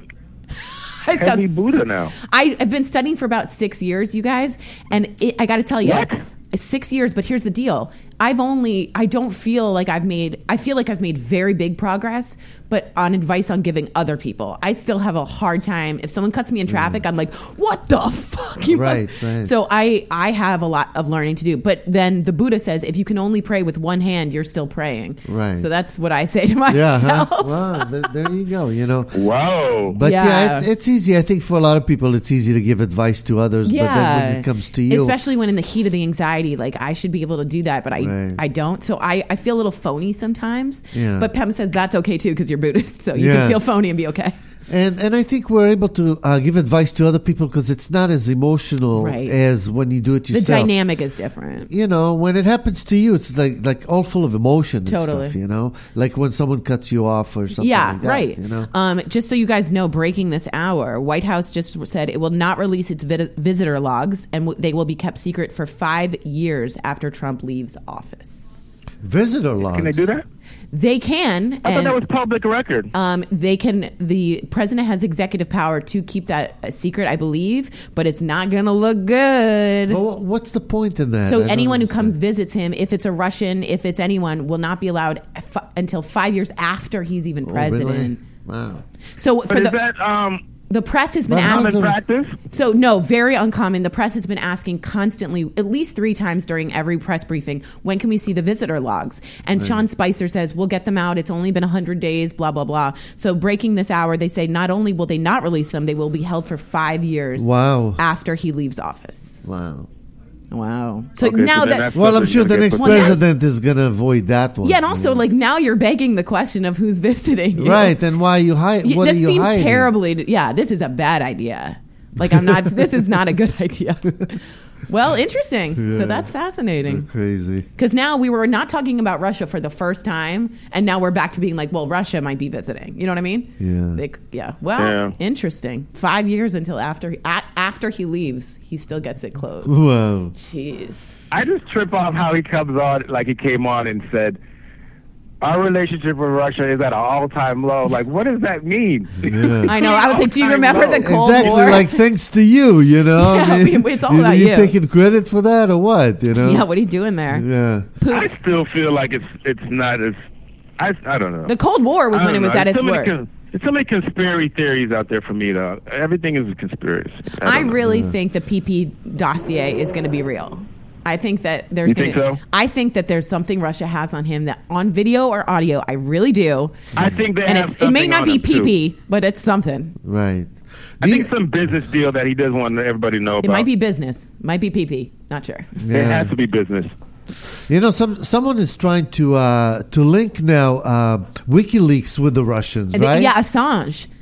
[SPEAKER 4] It
[SPEAKER 5] heavy
[SPEAKER 4] sounds-
[SPEAKER 5] Buddha now.
[SPEAKER 4] I have been studying for about six years, you guys, and it, I got to tell you,
[SPEAKER 5] What?
[SPEAKER 4] it's six years. But here's the deal: I've only, I don't feel like I've made. I feel like I've made very big progress, but on advice on giving other people, I still have a hard time. If someone cuts me in traffic, I'm like, "What the fuck?" You know?
[SPEAKER 3] Right, right.
[SPEAKER 4] So I, I have a lot of learning to do. But then the Buddha says, if you can only pray with one hand, you're still praying.
[SPEAKER 3] Right.
[SPEAKER 4] So that's what I say to
[SPEAKER 3] yeah,
[SPEAKER 4] myself.
[SPEAKER 3] huh? Well, th- there you go. You know.
[SPEAKER 5] Whoa.
[SPEAKER 3] But yeah,
[SPEAKER 4] Yeah.
[SPEAKER 3] it's, it's easy. I think for a lot of people, it's easy to give advice to others. But then when it comes to you,
[SPEAKER 4] especially when in the heat of the anxiety, like I should be able to do that, but I
[SPEAKER 3] Right.
[SPEAKER 4] I don't. So I, I feel a little phony sometimes.
[SPEAKER 3] Yeah.
[SPEAKER 4] But Pem says that's okay too because you're Buddhist, so you
[SPEAKER 3] Yeah.
[SPEAKER 4] can feel phony and be okay.
[SPEAKER 3] And and I think we're able to uh, give advice to other people because it's not as emotional
[SPEAKER 4] Right.
[SPEAKER 3] as when you do it
[SPEAKER 4] The
[SPEAKER 3] yourself.
[SPEAKER 4] dynamic is different.
[SPEAKER 3] You know, when it happens to you, it's like like all full of emotion and
[SPEAKER 4] Totally.
[SPEAKER 3] stuff. You know, like when someone cuts you off or something.
[SPEAKER 4] Yeah,
[SPEAKER 3] like that,
[SPEAKER 4] right.
[SPEAKER 3] You know,
[SPEAKER 4] Um, just so you guys know, breaking this hour, White House just said it will not release its vid- visitor logs, and w- they will be kept secret for five years after Trump leaves office.
[SPEAKER 3] visitor logs.
[SPEAKER 5] Can they do that?
[SPEAKER 4] They can.
[SPEAKER 5] I thought
[SPEAKER 4] and-
[SPEAKER 5] that was public record.
[SPEAKER 4] Um, they can. The president has executive power to keep that a secret, I believe, but it's not going to look good.
[SPEAKER 3] Well, wha- what's the point in that? I
[SPEAKER 4] So
[SPEAKER 3] don't
[SPEAKER 4] anyone who
[SPEAKER 3] understand.
[SPEAKER 4] comes visits him, if it's a Russian, if it's anyone, will not be allowed f- until five years after he's even
[SPEAKER 3] Oh,
[SPEAKER 4] president.
[SPEAKER 3] really? Wow.
[SPEAKER 4] So
[SPEAKER 5] But
[SPEAKER 4] for
[SPEAKER 5] is
[SPEAKER 4] the
[SPEAKER 5] that um,
[SPEAKER 4] the press has been
[SPEAKER 3] Well, how's
[SPEAKER 4] asking.
[SPEAKER 5] common
[SPEAKER 3] it-
[SPEAKER 5] practice?
[SPEAKER 4] So no, very uncommon. The press has been asking constantly, at least three times during every press briefing, when can we see the visitor logs? And Sean Spicer says, we'll get them out. It's only been one hundred days, blah, blah, blah. So breaking this hour, they say not only will they not release them, they will be held for five years
[SPEAKER 3] Wow.
[SPEAKER 4] after he leaves office.
[SPEAKER 3] Wow.
[SPEAKER 4] Wow. So
[SPEAKER 5] Okay,
[SPEAKER 4] now
[SPEAKER 5] so then
[SPEAKER 4] that...
[SPEAKER 5] that's
[SPEAKER 3] Well, I'm
[SPEAKER 5] something
[SPEAKER 3] sure
[SPEAKER 5] gonna
[SPEAKER 3] the
[SPEAKER 5] get
[SPEAKER 3] next
[SPEAKER 5] put-
[SPEAKER 4] Well, now-
[SPEAKER 3] president is going to avoid that one.
[SPEAKER 4] Yeah, and also, like, now you're begging the question of who's visiting you.
[SPEAKER 3] Right, and why you hide?
[SPEAKER 4] Yeah,
[SPEAKER 3] What
[SPEAKER 4] this
[SPEAKER 3] are you
[SPEAKER 4] seems
[SPEAKER 3] hiding?
[SPEAKER 4] terribly... Yeah, this is a bad idea. Like, I'm not... this is not a good idea. Well, interesting. So
[SPEAKER 3] Yeah.
[SPEAKER 4] that's fascinating.
[SPEAKER 3] Crazy.
[SPEAKER 4] Because now we were not talking about Russia for the first time, and now we're back to being like, well, Russia might be visiting. You know what I mean?
[SPEAKER 3] Yeah.
[SPEAKER 4] They, yeah. Well,
[SPEAKER 5] Yeah.
[SPEAKER 4] interesting. Five years until after a, after he leaves, he still gets it closed.
[SPEAKER 3] Wow.
[SPEAKER 4] Jeez.
[SPEAKER 5] I just trip off how he comes on, like he came on and said, our relationship with Russia is at an all-time low. Like, what does that mean?
[SPEAKER 3] Yeah.
[SPEAKER 4] I know. I was like, do you remember the Cold
[SPEAKER 3] Exactly,
[SPEAKER 4] War?
[SPEAKER 3] like thanks to you, you know.
[SPEAKER 4] Yeah, I mean, it's all about
[SPEAKER 3] you.
[SPEAKER 4] you.
[SPEAKER 3] taking credit for that or what? You know.
[SPEAKER 4] yeah. What are you doing there?
[SPEAKER 3] Yeah.
[SPEAKER 5] I still feel like it's it's not as I I don't know.
[SPEAKER 4] The Cold War was
[SPEAKER 5] I
[SPEAKER 4] when it
[SPEAKER 5] don't
[SPEAKER 4] was
[SPEAKER 5] know.
[SPEAKER 4] at
[SPEAKER 5] There's
[SPEAKER 4] its
[SPEAKER 5] so many
[SPEAKER 4] worst.
[SPEAKER 5] con- There's so many conspiracy theories out there for me, though. Everything is a conspiracy. I,
[SPEAKER 4] I
[SPEAKER 5] don't know.
[SPEAKER 4] really think the P P dossier is going to be real. I think that there's
[SPEAKER 5] You
[SPEAKER 4] going
[SPEAKER 5] think
[SPEAKER 4] to.
[SPEAKER 5] so?
[SPEAKER 4] I think that there's something Russia has on him that on video or audio. I really do.
[SPEAKER 5] I think they
[SPEAKER 4] And
[SPEAKER 5] have
[SPEAKER 4] it's, it may
[SPEAKER 5] something
[SPEAKER 4] not
[SPEAKER 5] on
[SPEAKER 4] be
[SPEAKER 5] him, too.
[SPEAKER 4] P P, but it's something.
[SPEAKER 3] Right.
[SPEAKER 5] I
[SPEAKER 3] Do
[SPEAKER 5] think
[SPEAKER 3] you-
[SPEAKER 5] some business deal that he doesn't want everybody to know
[SPEAKER 4] It
[SPEAKER 5] about.
[SPEAKER 4] might be business. Might be P P. Not sure.
[SPEAKER 5] It
[SPEAKER 3] yeah.
[SPEAKER 5] has to be business.
[SPEAKER 3] You know, some someone is trying to uh, to link now uh, WikiLeaks with the Russians,
[SPEAKER 4] And the-
[SPEAKER 3] right?
[SPEAKER 4] Yeah, Assange.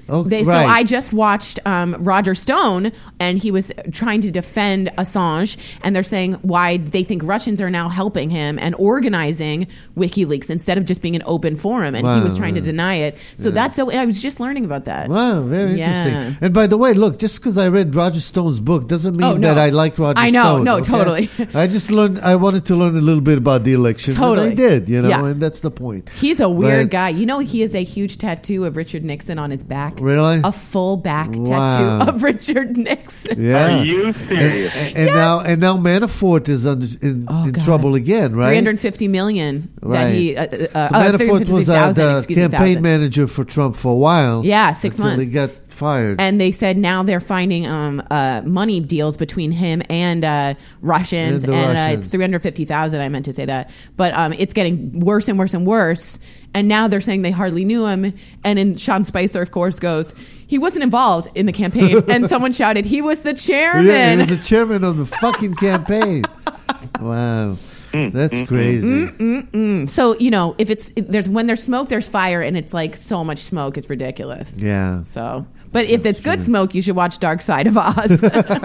[SPEAKER 3] Oh,
[SPEAKER 4] They, So
[SPEAKER 3] right.
[SPEAKER 4] I just watched um, Roger Stone, and he was trying to defend Assange, and they're saying why they think Russians are now helping him and organizing WikiLeaks instead of just being an open forum, and he
[SPEAKER 3] Wow,
[SPEAKER 4] was trying to
[SPEAKER 3] wow.
[SPEAKER 4] deny it. So that's so. I was just learning about that.
[SPEAKER 3] Wow, very
[SPEAKER 4] Yeah.
[SPEAKER 3] interesting. And by the way, look, just because I read Roger Stone's book doesn't mean
[SPEAKER 4] Oh, no.
[SPEAKER 3] that I like Roger
[SPEAKER 4] I know,
[SPEAKER 3] Stone.
[SPEAKER 4] no,
[SPEAKER 3] okay?
[SPEAKER 4] totally.
[SPEAKER 3] I just learned, I wanted to learn a little bit about the election.
[SPEAKER 4] Totally.
[SPEAKER 3] And I did, you know,
[SPEAKER 4] Yeah.
[SPEAKER 3] and that's the point.
[SPEAKER 4] He's a weird
[SPEAKER 3] But-
[SPEAKER 4] guy. You know, he has a huge tattoo of Richard Nixon on his back.
[SPEAKER 3] Really?
[SPEAKER 4] A full back
[SPEAKER 3] Wow.
[SPEAKER 4] tattoo of Richard Nixon.
[SPEAKER 3] Yeah.
[SPEAKER 5] Are you serious?
[SPEAKER 3] And, and now, and now Manafort is under, in,
[SPEAKER 4] Oh,
[SPEAKER 3] in
[SPEAKER 4] God.
[SPEAKER 3] trouble again, right?
[SPEAKER 4] three hundred fifty million that
[SPEAKER 3] Right.
[SPEAKER 4] he. Uh, uh,
[SPEAKER 3] So
[SPEAKER 4] uh,
[SPEAKER 3] Manafort was uh, the
[SPEAKER 4] excuse me,
[SPEAKER 3] campaign
[SPEAKER 4] thousand.
[SPEAKER 3] manager for Trump for a while.
[SPEAKER 4] Yeah, six
[SPEAKER 3] until
[SPEAKER 4] months.
[SPEAKER 3] he got fired.
[SPEAKER 4] And they said now they're finding um, uh, money deals between him and uh, Russians,
[SPEAKER 3] And
[SPEAKER 4] and,
[SPEAKER 3] the
[SPEAKER 4] uh,
[SPEAKER 3] Russians.
[SPEAKER 4] it's three hundred fifty thousand. I meant to say that, but um, it's getting worse and worse and worse. And now they're saying they hardly knew him. And then Sean Spicer, of course, goes, he wasn't involved in the campaign. And someone shouted, he was the chairman.
[SPEAKER 3] Yeah, he was the chairman of the fucking campaign. Wow. That's crazy.
[SPEAKER 4] So, you know, if it's there's when there's smoke, there's fire, and it's like so much smoke, it's ridiculous.
[SPEAKER 3] Yeah.
[SPEAKER 4] So, but if
[SPEAKER 3] That's
[SPEAKER 4] it's good
[SPEAKER 3] true.
[SPEAKER 4] smoke, you should watch Dark Side of Oz.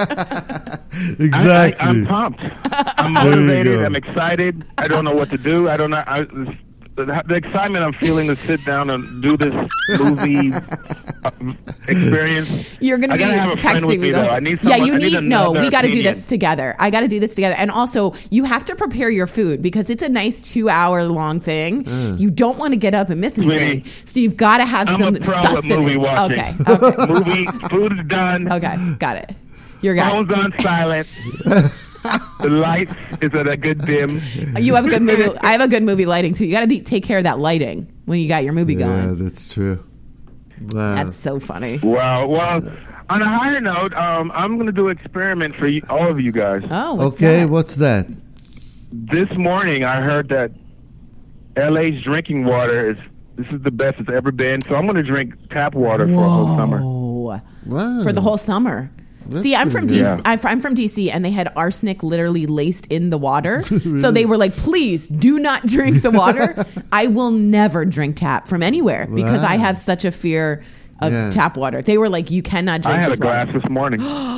[SPEAKER 3] Exactly.
[SPEAKER 5] I, I, I'm pumped. I'm
[SPEAKER 3] There you
[SPEAKER 5] motivated.
[SPEAKER 3] go.
[SPEAKER 5] I'm excited. I don't know what to do. I don't know. I, the, the excitement I'm feeling to sit down and do this movie uh, experience.
[SPEAKER 4] You're going to
[SPEAKER 5] I
[SPEAKER 4] be
[SPEAKER 5] gotta have a friend
[SPEAKER 4] texting
[SPEAKER 5] with
[SPEAKER 4] me.
[SPEAKER 5] me,
[SPEAKER 4] though.
[SPEAKER 5] though. I need
[SPEAKER 4] yeah,
[SPEAKER 5] someone-
[SPEAKER 4] you
[SPEAKER 5] I need
[SPEAKER 4] need no.
[SPEAKER 5] another
[SPEAKER 4] We got to do
[SPEAKER 5] opinion.
[SPEAKER 4] this together. I got to do this together, and also you have to prepare your food because it's a nice two-hour long thing.
[SPEAKER 3] Mm.
[SPEAKER 4] You don't want to get up and miss anything,
[SPEAKER 5] Sweetie,
[SPEAKER 4] so you've got to have
[SPEAKER 5] I'm
[SPEAKER 4] some
[SPEAKER 5] a pro at
[SPEAKER 4] sustenance.
[SPEAKER 5] movie watching.
[SPEAKER 4] Okay, okay,
[SPEAKER 5] Movie, food is done.
[SPEAKER 4] okay, got it. Your guy.
[SPEAKER 5] Phone's on silent. The lights is at a good dim.
[SPEAKER 4] You have a good movie. I have a good movie lighting too. You got to be take care of that lighting when you got your movie
[SPEAKER 3] Yeah,
[SPEAKER 4] going.
[SPEAKER 3] that's true. Wow.
[SPEAKER 4] That's so funny.
[SPEAKER 5] Well, well. On a higher note, um, I'm going to do an experiment for you, all of you guys.
[SPEAKER 4] Oh, what's
[SPEAKER 3] okay,
[SPEAKER 4] that?
[SPEAKER 3] what's that?
[SPEAKER 5] This morning, I heard that L A's drinking water is this is the best it's ever been. So I'm going to drink tap water for a whole summer.
[SPEAKER 4] Whoa.
[SPEAKER 3] Wow.
[SPEAKER 4] For the whole summer.
[SPEAKER 3] That's
[SPEAKER 4] See, I'm from
[SPEAKER 3] pretty
[SPEAKER 4] D C.
[SPEAKER 5] good.
[SPEAKER 4] I'm, fr- I'm from D C, and they had arsenic literally laced in the water. So they were like, "Please do not drink the water." I will never drink tap from anywhere because
[SPEAKER 3] Wow.
[SPEAKER 4] I have such a fear of
[SPEAKER 3] Yeah.
[SPEAKER 4] tap water. They were like, "You cannot drink
[SPEAKER 5] I had
[SPEAKER 4] this
[SPEAKER 5] a glass
[SPEAKER 4] water."
[SPEAKER 5] this morning.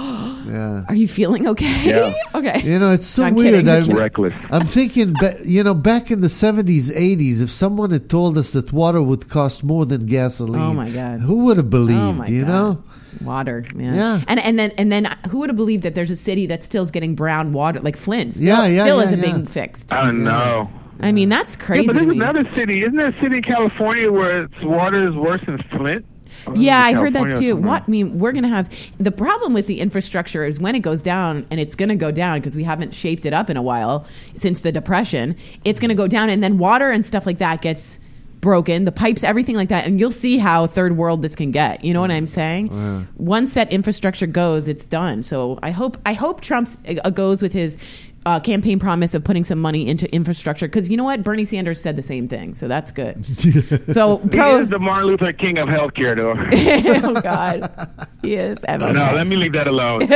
[SPEAKER 3] Yeah.
[SPEAKER 4] Are you feeling okay?
[SPEAKER 5] Yeah.
[SPEAKER 4] okay.
[SPEAKER 3] You know, it's so
[SPEAKER 4] No, I'm
[SPEAKER 3] weird.
[SPEAKER 4] kidding, I'm
[SPEAKER 3] I,
[SPEAKER 4] kidding.
[SPEAKER 5] Reckless.
[SPEAKER 3] I'm thinking, ba- you know, back in the seventies, eighties, if someone had told us that water would cost more than gasoline,
[SPEAKER 4] Oh, my God.
[SPEAKER 3] who would have believed?
[SPEAKER 4] Oh my
[SPEAKER 3] you
[SPEAKER 4] God.
[SPEAKER 3] know,
[SPEAKER 4] Water, man.
[SPEAKER 3] Yeah.
[SPEAKER 4] And and then and then who would have believed that there's a city that still's getting brown water like Flint? Still,
[SPEAKER 3] Yeah, yeah,
[SPEAKER 4] still
[SPEAKER 3] yeah,
[SPEAKER 4] isn't
[SPEAKER 3] yeah.
[SPEAKER 4] being fixed.
[SPEAKER 5] I don't know.
[SPEAKER 4] I mean, that's
[SPEAKER 5] Yeah,
[SPEAKER 4] crazy.
[SPEAKER 5] but
[SPEAKER 4] to
[SPEAKER 5] there's
[SPEAKER 4] me.
[SPEAKER 5] another city. Isn't there a city in California where its water is worse than Flint? Or
[SPEAKER 4] Yeah, I
[SPEAKER 5] is it
[SPEAKER 4] heard that
[SPEAKER 5] California or
[SPEAKER 4] too.
[SPEAKER 5] somewhere?
[SPEAKER 4] What I mean, we're gonna have the problem with the infrastructure is when it goes down, and it's gonna go down because we haven't shaped it up in a while since the Depression. It's gonna go down, and then water and stuff like that gets broken, the pipes, everything like that, and you'll see how third world this can get. You know what I'm saying? Once that infrastructure goes, it's done. So I hope I hope Trump uh, goes with his uh, campaign promise of putting some money into infrastructure because you know what, Bernie Sanders said the same thing, so that's good. So
[SPEAKER 5] He
[SPEAKER 4] pro.
[SPEAKER 5] is the Martin Luther King of healthcare, though.
[SPEAKER 4] Oh God, he is. Evan.
[SPEAKER 5] No, let me leave that alone.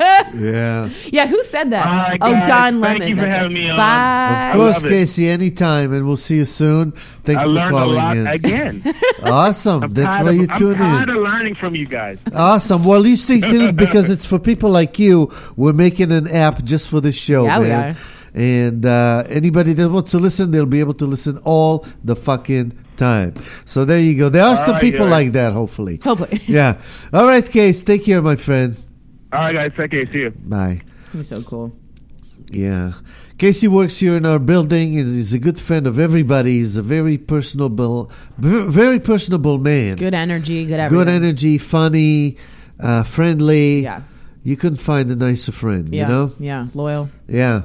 [SPEAKER 3] yeah.
[SPEAKER 4] Yeah, who said that?
[SPEAKER 5] All right,
[SPEAKER 4] oh,
[SPEAKER 5] guys.
[SPEAKER 4] Don
[SPEAKER 5] Thank
[SPEAKER 4] Lemon.
[SPEAKER 5] you for
[SPEAKER 4] That's
[SPEAKER 5] having
[SPEAKER 4] right.
[SPEAKER 5] me on.
[SPEAKER 4] Bye.
[SPEAKER 3] Of
[SPEAKER 5] I
[SPEAKER 3] course,
[SPEAKER 5] love it.
[SPEAKER 3] Casey, anytime, and we'll see you soon. Thanks
[SPEAKER 5] I
[SPEAKER 3] for
[SPEAKER 5] learned a
[SPEAKER 3] calling
[SPEAKER 5] lot
[SPEAKER 3] in.
[SPEAKER 5] again.
[SPEAKER 3] Awesome.
[SPEAKER 5] I'm
[SPEAKER 3] That's
[SPEAKER 5] tired
[SPEAKER 3] why
[SPEAKER 5] of,
[SPEAKER 3] you
[SPEAKER 5] I'm
[SPEAKER 3] tune
[SPEAKER 5] tired
[SPEAKER 3] in.
[SPEAKER 5] of learning from you guys.
[SPEAKER 3] Awesome. Well, you stay tuned because it's for people like you. We're making an app just for this show,
[SPEAKER 4] Yeah, we
[SPEAKER 3] man.
[SPEAKER 4] are.
[SPEAKER 3] And uh, anybody that wants to listen, they'll be able to listen all the fucking time. So there you go. There are
[SPEAKER 5] All
[SPEAKER 3] some
[SPEAKER 5] right,
[SPEAKER 3] people
[SPEAKER 5] guys.
[SPEAKER 3] like that, hopefully.
[SPEAKER 4] Hopefully.
[SPEAKER 3] Yeah. All right, Case. Take care, my friend.
[SPEAKER 5] All right, guys. Take care. See you.
[SPEAKER 3] Bye.
[SPEAKER 4] He's so cool.
[SPEAKER 3] Yeah. Casey works here in our building. and He's a good friend of everybody. He's a very personable, v- very personable man.
[SPEAKER 4] Good energy. Good everything.
[SPEAKER 3] Good energy, funny, uh, friendly.
[SPEAKER 4] Yeah.
[SPEAKER 3] You couldn't find a nicer friend,
[SPEAKER 4] Yeah.
[SPEAKER 3] you know?
[SPEAKER 4] Yeah. Loyal.
[SPEAKER 3] Yeah.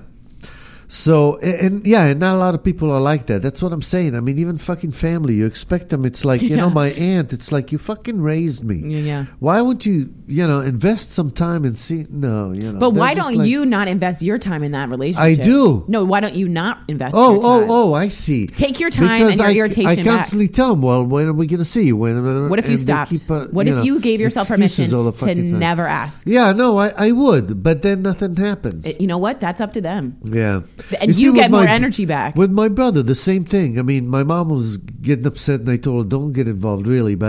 [SPEAKER 3] So, and, and yeah, and not a lot of people are like that. That's what I'm saying. I mean, even fucking family, you expect them. It's like, you know,
[SPEAKER 4] Yeah.
[SPEAKER 3] my aunt, it's like, you fucking raised me.
[SPEAKER 4] Yeah. yeah.
[SPEAKER 3] Why wouldn't you, you know, invest some time and see? No, you know.
[SPEAKER 4] But
[SPEAKER 3] they're
[SPEAKER 4] why
[SPEAKER 3] just
[SPEAKER 4] don't
[SPEAKER 3] like-
[SPEAKER 4] you not invest your time in that relationship?
[SPEAKER 3] I do.
[SPEAKER 4] No, why don't you not invest
[SPEAKER 3] Oh,
[SPEAKER 4] your
[SPEAKER 3] oh,
[SPEAKER 4] time?
[SPEAKER 3] oh, I see.
[SPEAKER 4] Take your time
[SPEAKER 3] Because
[SPEAKER 4] and your
[SPEAKER 3] I,
[SPEAKER 4] irritation
[SPEAKER 3] I
[SPEAKER 4] back.
[SPEAKER 3] constantly tell them, well, when are we going to see you? When,
[SPEAKER 4] What if you
[SPEAKER 3] and they
[SPEAKER 4] stopped?
[SPEAKER 3] keep, uh,
[SPEAKER 4] what if
[SPEAKER 3] know,
[SPEAKER 4] you gave yourself
[SPEAKER 3] excuses
[SPEAKER 4] permission
[SPEAKER 3] all the
[SPEAKER 4] to
[SPEAKER 3] fucking time.
[SPEAKER 4] never ask?
[SPEAKER 3] Yeah, no, I, I would, but then nothing happens.
[SPEAKER 4] You know what? That's up to them.
[SPEAKER 3] Yeah.
[SPEAKER 4] And
[SPEAKER 3] see,
[SPEAKER 4] you
[SPEAKER 3] with
[SPEAKER 4] get more
[SPEAKER 3] my-
[SPEAKER 4] energy back.
[SPEAKER 3] With my brother, the same thing. I mean, my mom was getting upset and I told her, don't get involved, really. But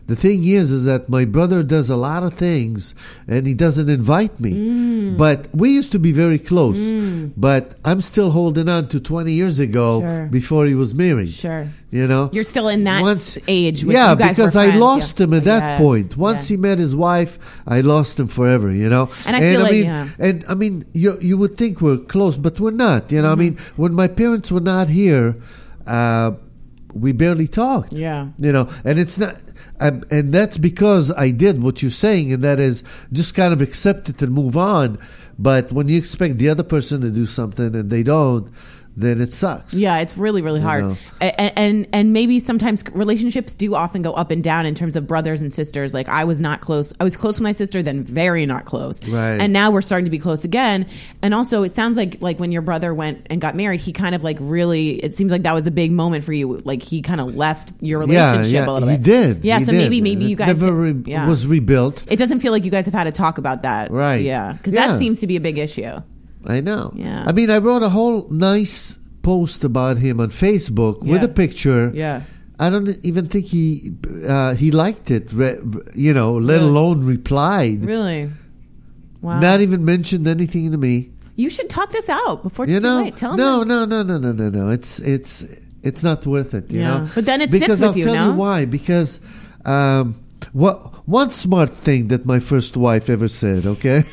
[SPEAKER 3] the thing is, is that my brother does a lot of things and he doesn't invite me.
[SPEAKER 4] Mm.
[SPEAKER 3] But we used to be very close. Mm. But I'm still holding on to twenty years ago
[SPEAKER 4] Sure.
[SPEAKER 3] before he was married.
[SPEAKER 4] Sure.
[SPEAKER 3] You know?
[SPEAKER 4] You're still in that
[SPEAKER 3] Once,
[SPEAKER 4] age. With
[SPEAKER 3] yeah,
[SPEAKER 4] you guys
[SPEAKER 3] because
[SPEAKER 4] were
[SPEAKER 3] I
[SPEAKER 4] friends.
[SPEAKER 3] lost
[SPEAKER 4] yeah.
[SPEAKER 3] him at that
[SPEAKER 4] Yeah.
[SPEAKER 3] point. Once
[SPEAKER 4] Yeah.
[SPEAKER 3] he met his wife, I lost him forever, you know?
[SPEAKER 4] And I feel like,
[SPEAKER 3] mean,
[SPEAKER 4] yeah.
[SPEAKER 3] and I mean, you, you would think we're close, but we're not. You know,
[SPEAKER 4] Mm-hmm.
[SPEAKER 3] I mean, when my parents were not here, uh, we barely talked.
[SPEAKER 4] Yeah.
[SPEAKER 3] You know, and it's not, um, and that's because I did what you're saying, and that is just kind of accept it and move on. But when you expect the other person to do something and they don't, then it sucks.
[SPEAKER 4] Yeah, it's really, really
[SPEAKER 3] You
[SPEAKER 4] hard.
[SPEAKER 3] know.
[SPEAKER 4] And, and and maybe sometimes relationships do often go up and down in terms of brothers and sisters. Like I was not close. I was close with my sister, then very not close.
[SPEAKER 3] Right.
[SPEAKER 4] And now we're starting to be close again. And also, it sounds like like when your brother went and got married, he kind of like really. It seems like that was a big moment for you. Like he kind of left your
[SPEAKER 3] Yeah,
[SPEAKER 4] relationship
[SPEAKER 3] yeah,
[SPEAKER 4] a little
[SPEAKER 3] he
[SPEAKER 4] bit.
[SPEAKER 3] did.
[SPEAKER 4] Yeah.
[SPEAKER 3] He
[SPEAKER 4] so
[SPEAKER 3] did.
[SPEAKER 4] maybe maybe you
[SPEAKER 3] It
[SPEAKER 4] guys
[SPEAKER 3] never re-
[SPEAKER 4] yeah.
[SPEAKER 3] was rebuilt.
[SPEAKER 4] It doesn't feel like you guys have had to talk about that.
[SPEAKER 3] Right.
[SPEAKER 4] Yeah. Because
[SPEAKER 3] Yeah.
[SPEAKER 4] that seems to be a big issue.
[SPEAKER 3] I know.
[SPEAKER 4] Yeah.
[SPEAKER 3] I mean, I wrote a whole nice post about him on Facebook with
[SPEAKER 4] Yeah.
[SPEAKER 3] a picture.
[SPEAKER 4] Yeah.
[SPEAKER 3] I don't even think he uh, he liked it, re- you know, let
[SPEAKER 4] Really?
[SPEAKER 3] alone replied.
[SPEAKER 4] Really. Wow.
[SPEAKER 3] Not even mentioned anything to me.
[SPEAKER 4] You should talk this out before it's
[SPEAKER 3] You
[SPEAKER 4] too
[SPEAKER 3] know,
[SPEAKER 4] late. Tell him.
[SPEAKER 3] no,
[SPEAKER 4] that-
[SPEAKER 3] no, no, no, no, no, no. It's it's it's not worth it. You
[SPEAKER 4] Yeah.
[SPEAKER 3] know,
[SPEAKER 4] But then it sits
[SPEAKER 3] because
[SPEAKER 4] with
[SPEAKER 3] I'll
[SPEAKER 4] you,
[SPEAKER 3] tell
[SPEAKER 4] no?
[SPEAKER 3] you why. Because um, what one smart thing that my first wife ever said, okay,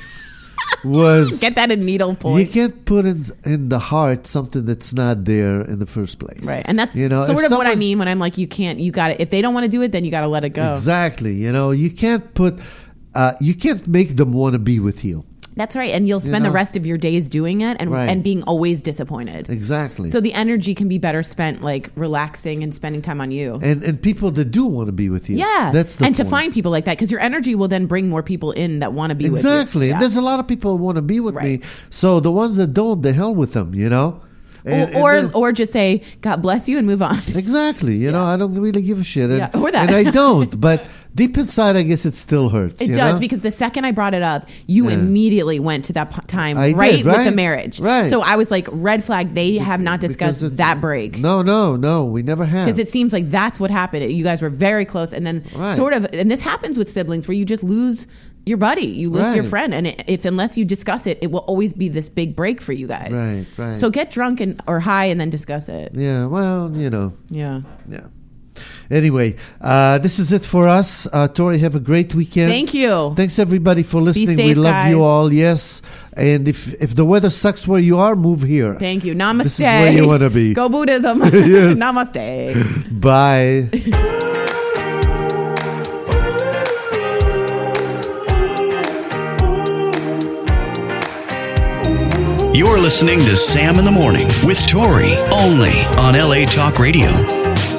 [SPEAKER 3] was
[SPEAKER 4] Get that in needle
[SPEAKER 3] you
[SPEAKER 4] points.
[SPEAKER 3] can't put in in the heart something that's not there in the first place.
[SPEAKER 4] Right. And that's
[SPEAKER 3] You know,
[SPEAKER 4] sort
[SPEAKER 3] if
[SPEAKER 4] of what I
[SPEAKER 3] someone-
[SPEAKER 4] mean when I'm like, you can't, you got to, if they don't want to do it, then you got to let it go.
[SPEAKER 3] Exactly. You know, you can't put, uh, you can't make them want to be with you.
[SPEAKER 4] That's right. And you'll spend
[SPEAKER 3] know?
[SPEAKER 4] the rest of your days doing it and,
[SPEAKER 3] Right.
[SPEAKER 4] and being always disappointed.
[SPEAKER 3] Exactly.
[SPEAKER 4] So the energy can be better spent like relaxing and spending time on you.
[SPEAKER 3] and and people that do want to be with you.
[SPEAKER 4] yeah.
[SPEAKER 3] That's the
[SPEAKER 4] and to
[SPEAKER 3] point.
[SPEAKER 4] find people like that because your energy will then bring more people in that want to be with you.
[SPEAKER 3] Exactly.
[SPEAKER 4] Yeah.
[SPEAKER 3] And there's a lot of people who want to be with
[SPEAKER 4] Right.
[SPEAKER 3] me. So the ones that don't, the hell with them, you know? And-
[SPEAKER 4] or,
[SPEAKER 3] and then-
[SPEAKER 4] or, or just say, God bless you and move on.
[SPEAKER 3] Exactly. You know, I don't really give a shit. And,
[SPEAKER 4] Yeah, or that.
[SPEAKER 3] and I don't. But deep inside, I guess it still hurts.
[SPEAKER 4] It
[SPEAKER 3] you
[SPEAKER 4] does
[SPEAKER 3] know?
[SPEAKER 4] because the second I brought it up, you
[SPEAKER 3] Yeah.
[SPEAKER 4] immediately went to that p- time
[SPEAKER 3] I
[SPEAKER 4] right,
[SPEAKER 3] did,
[SPEAKER 4] with the
[SPEAKER 3] right?
[SPEAKER 4] marriage.
[SPEAKER 3] Right.
[SPEAKER 4] So I was like, red flag. They have not discussed
[SPEAKER 3] Because it-
[SPEAKER 4] that break.
[SPEAKER 3] No, no, no. We never have.
[SPEAKER 4] Because it seems like that's what happened. You guys were very close, and then
[SPEAKER 3] Right.
[SPEAKER 4] sort of, and this happens with siblings where you just lose your buddy, you lose your
[SPEAKER 3] Right.
[SPEAKER 4] friend, and it, if unless you discuss it, it will always be this big break for you guys.
[SPEAKER 3] Right, right.
[SPEAKER 4] So get drunk and or high and then discuss it.
[SPEAKER 3] Yeah, well, you know.
[SPEAKER 4] Yeah.
[SPEAKER 3] Yeah. Anyway, uh, this is it for us. Uh, Tori, have a great weekend.
[SPEAKER 4] Thank you.
[SPEAKER 3] Thanks everybody for listening.
[SPEAKER 4] safe,
[SPEAKER 3] we love
[SPEAKER 4] guys.
[SPEAKER 3] you all. Yes, and if if the weather sucks where you are, move here.
[SPEAKER 4] Thank you. Namaste.
[SPEAKER 3] This is where you wanna be.
[SPEAKER 4] Go Buddhism.
[SPEAKER 3] Yes.
[SPEAKER 4] Namaste.
[SPEAKER 3] Bye.
[SPEAKER 2] You're listening to Sam in the Morning with Tori, only on L A Talk Radio.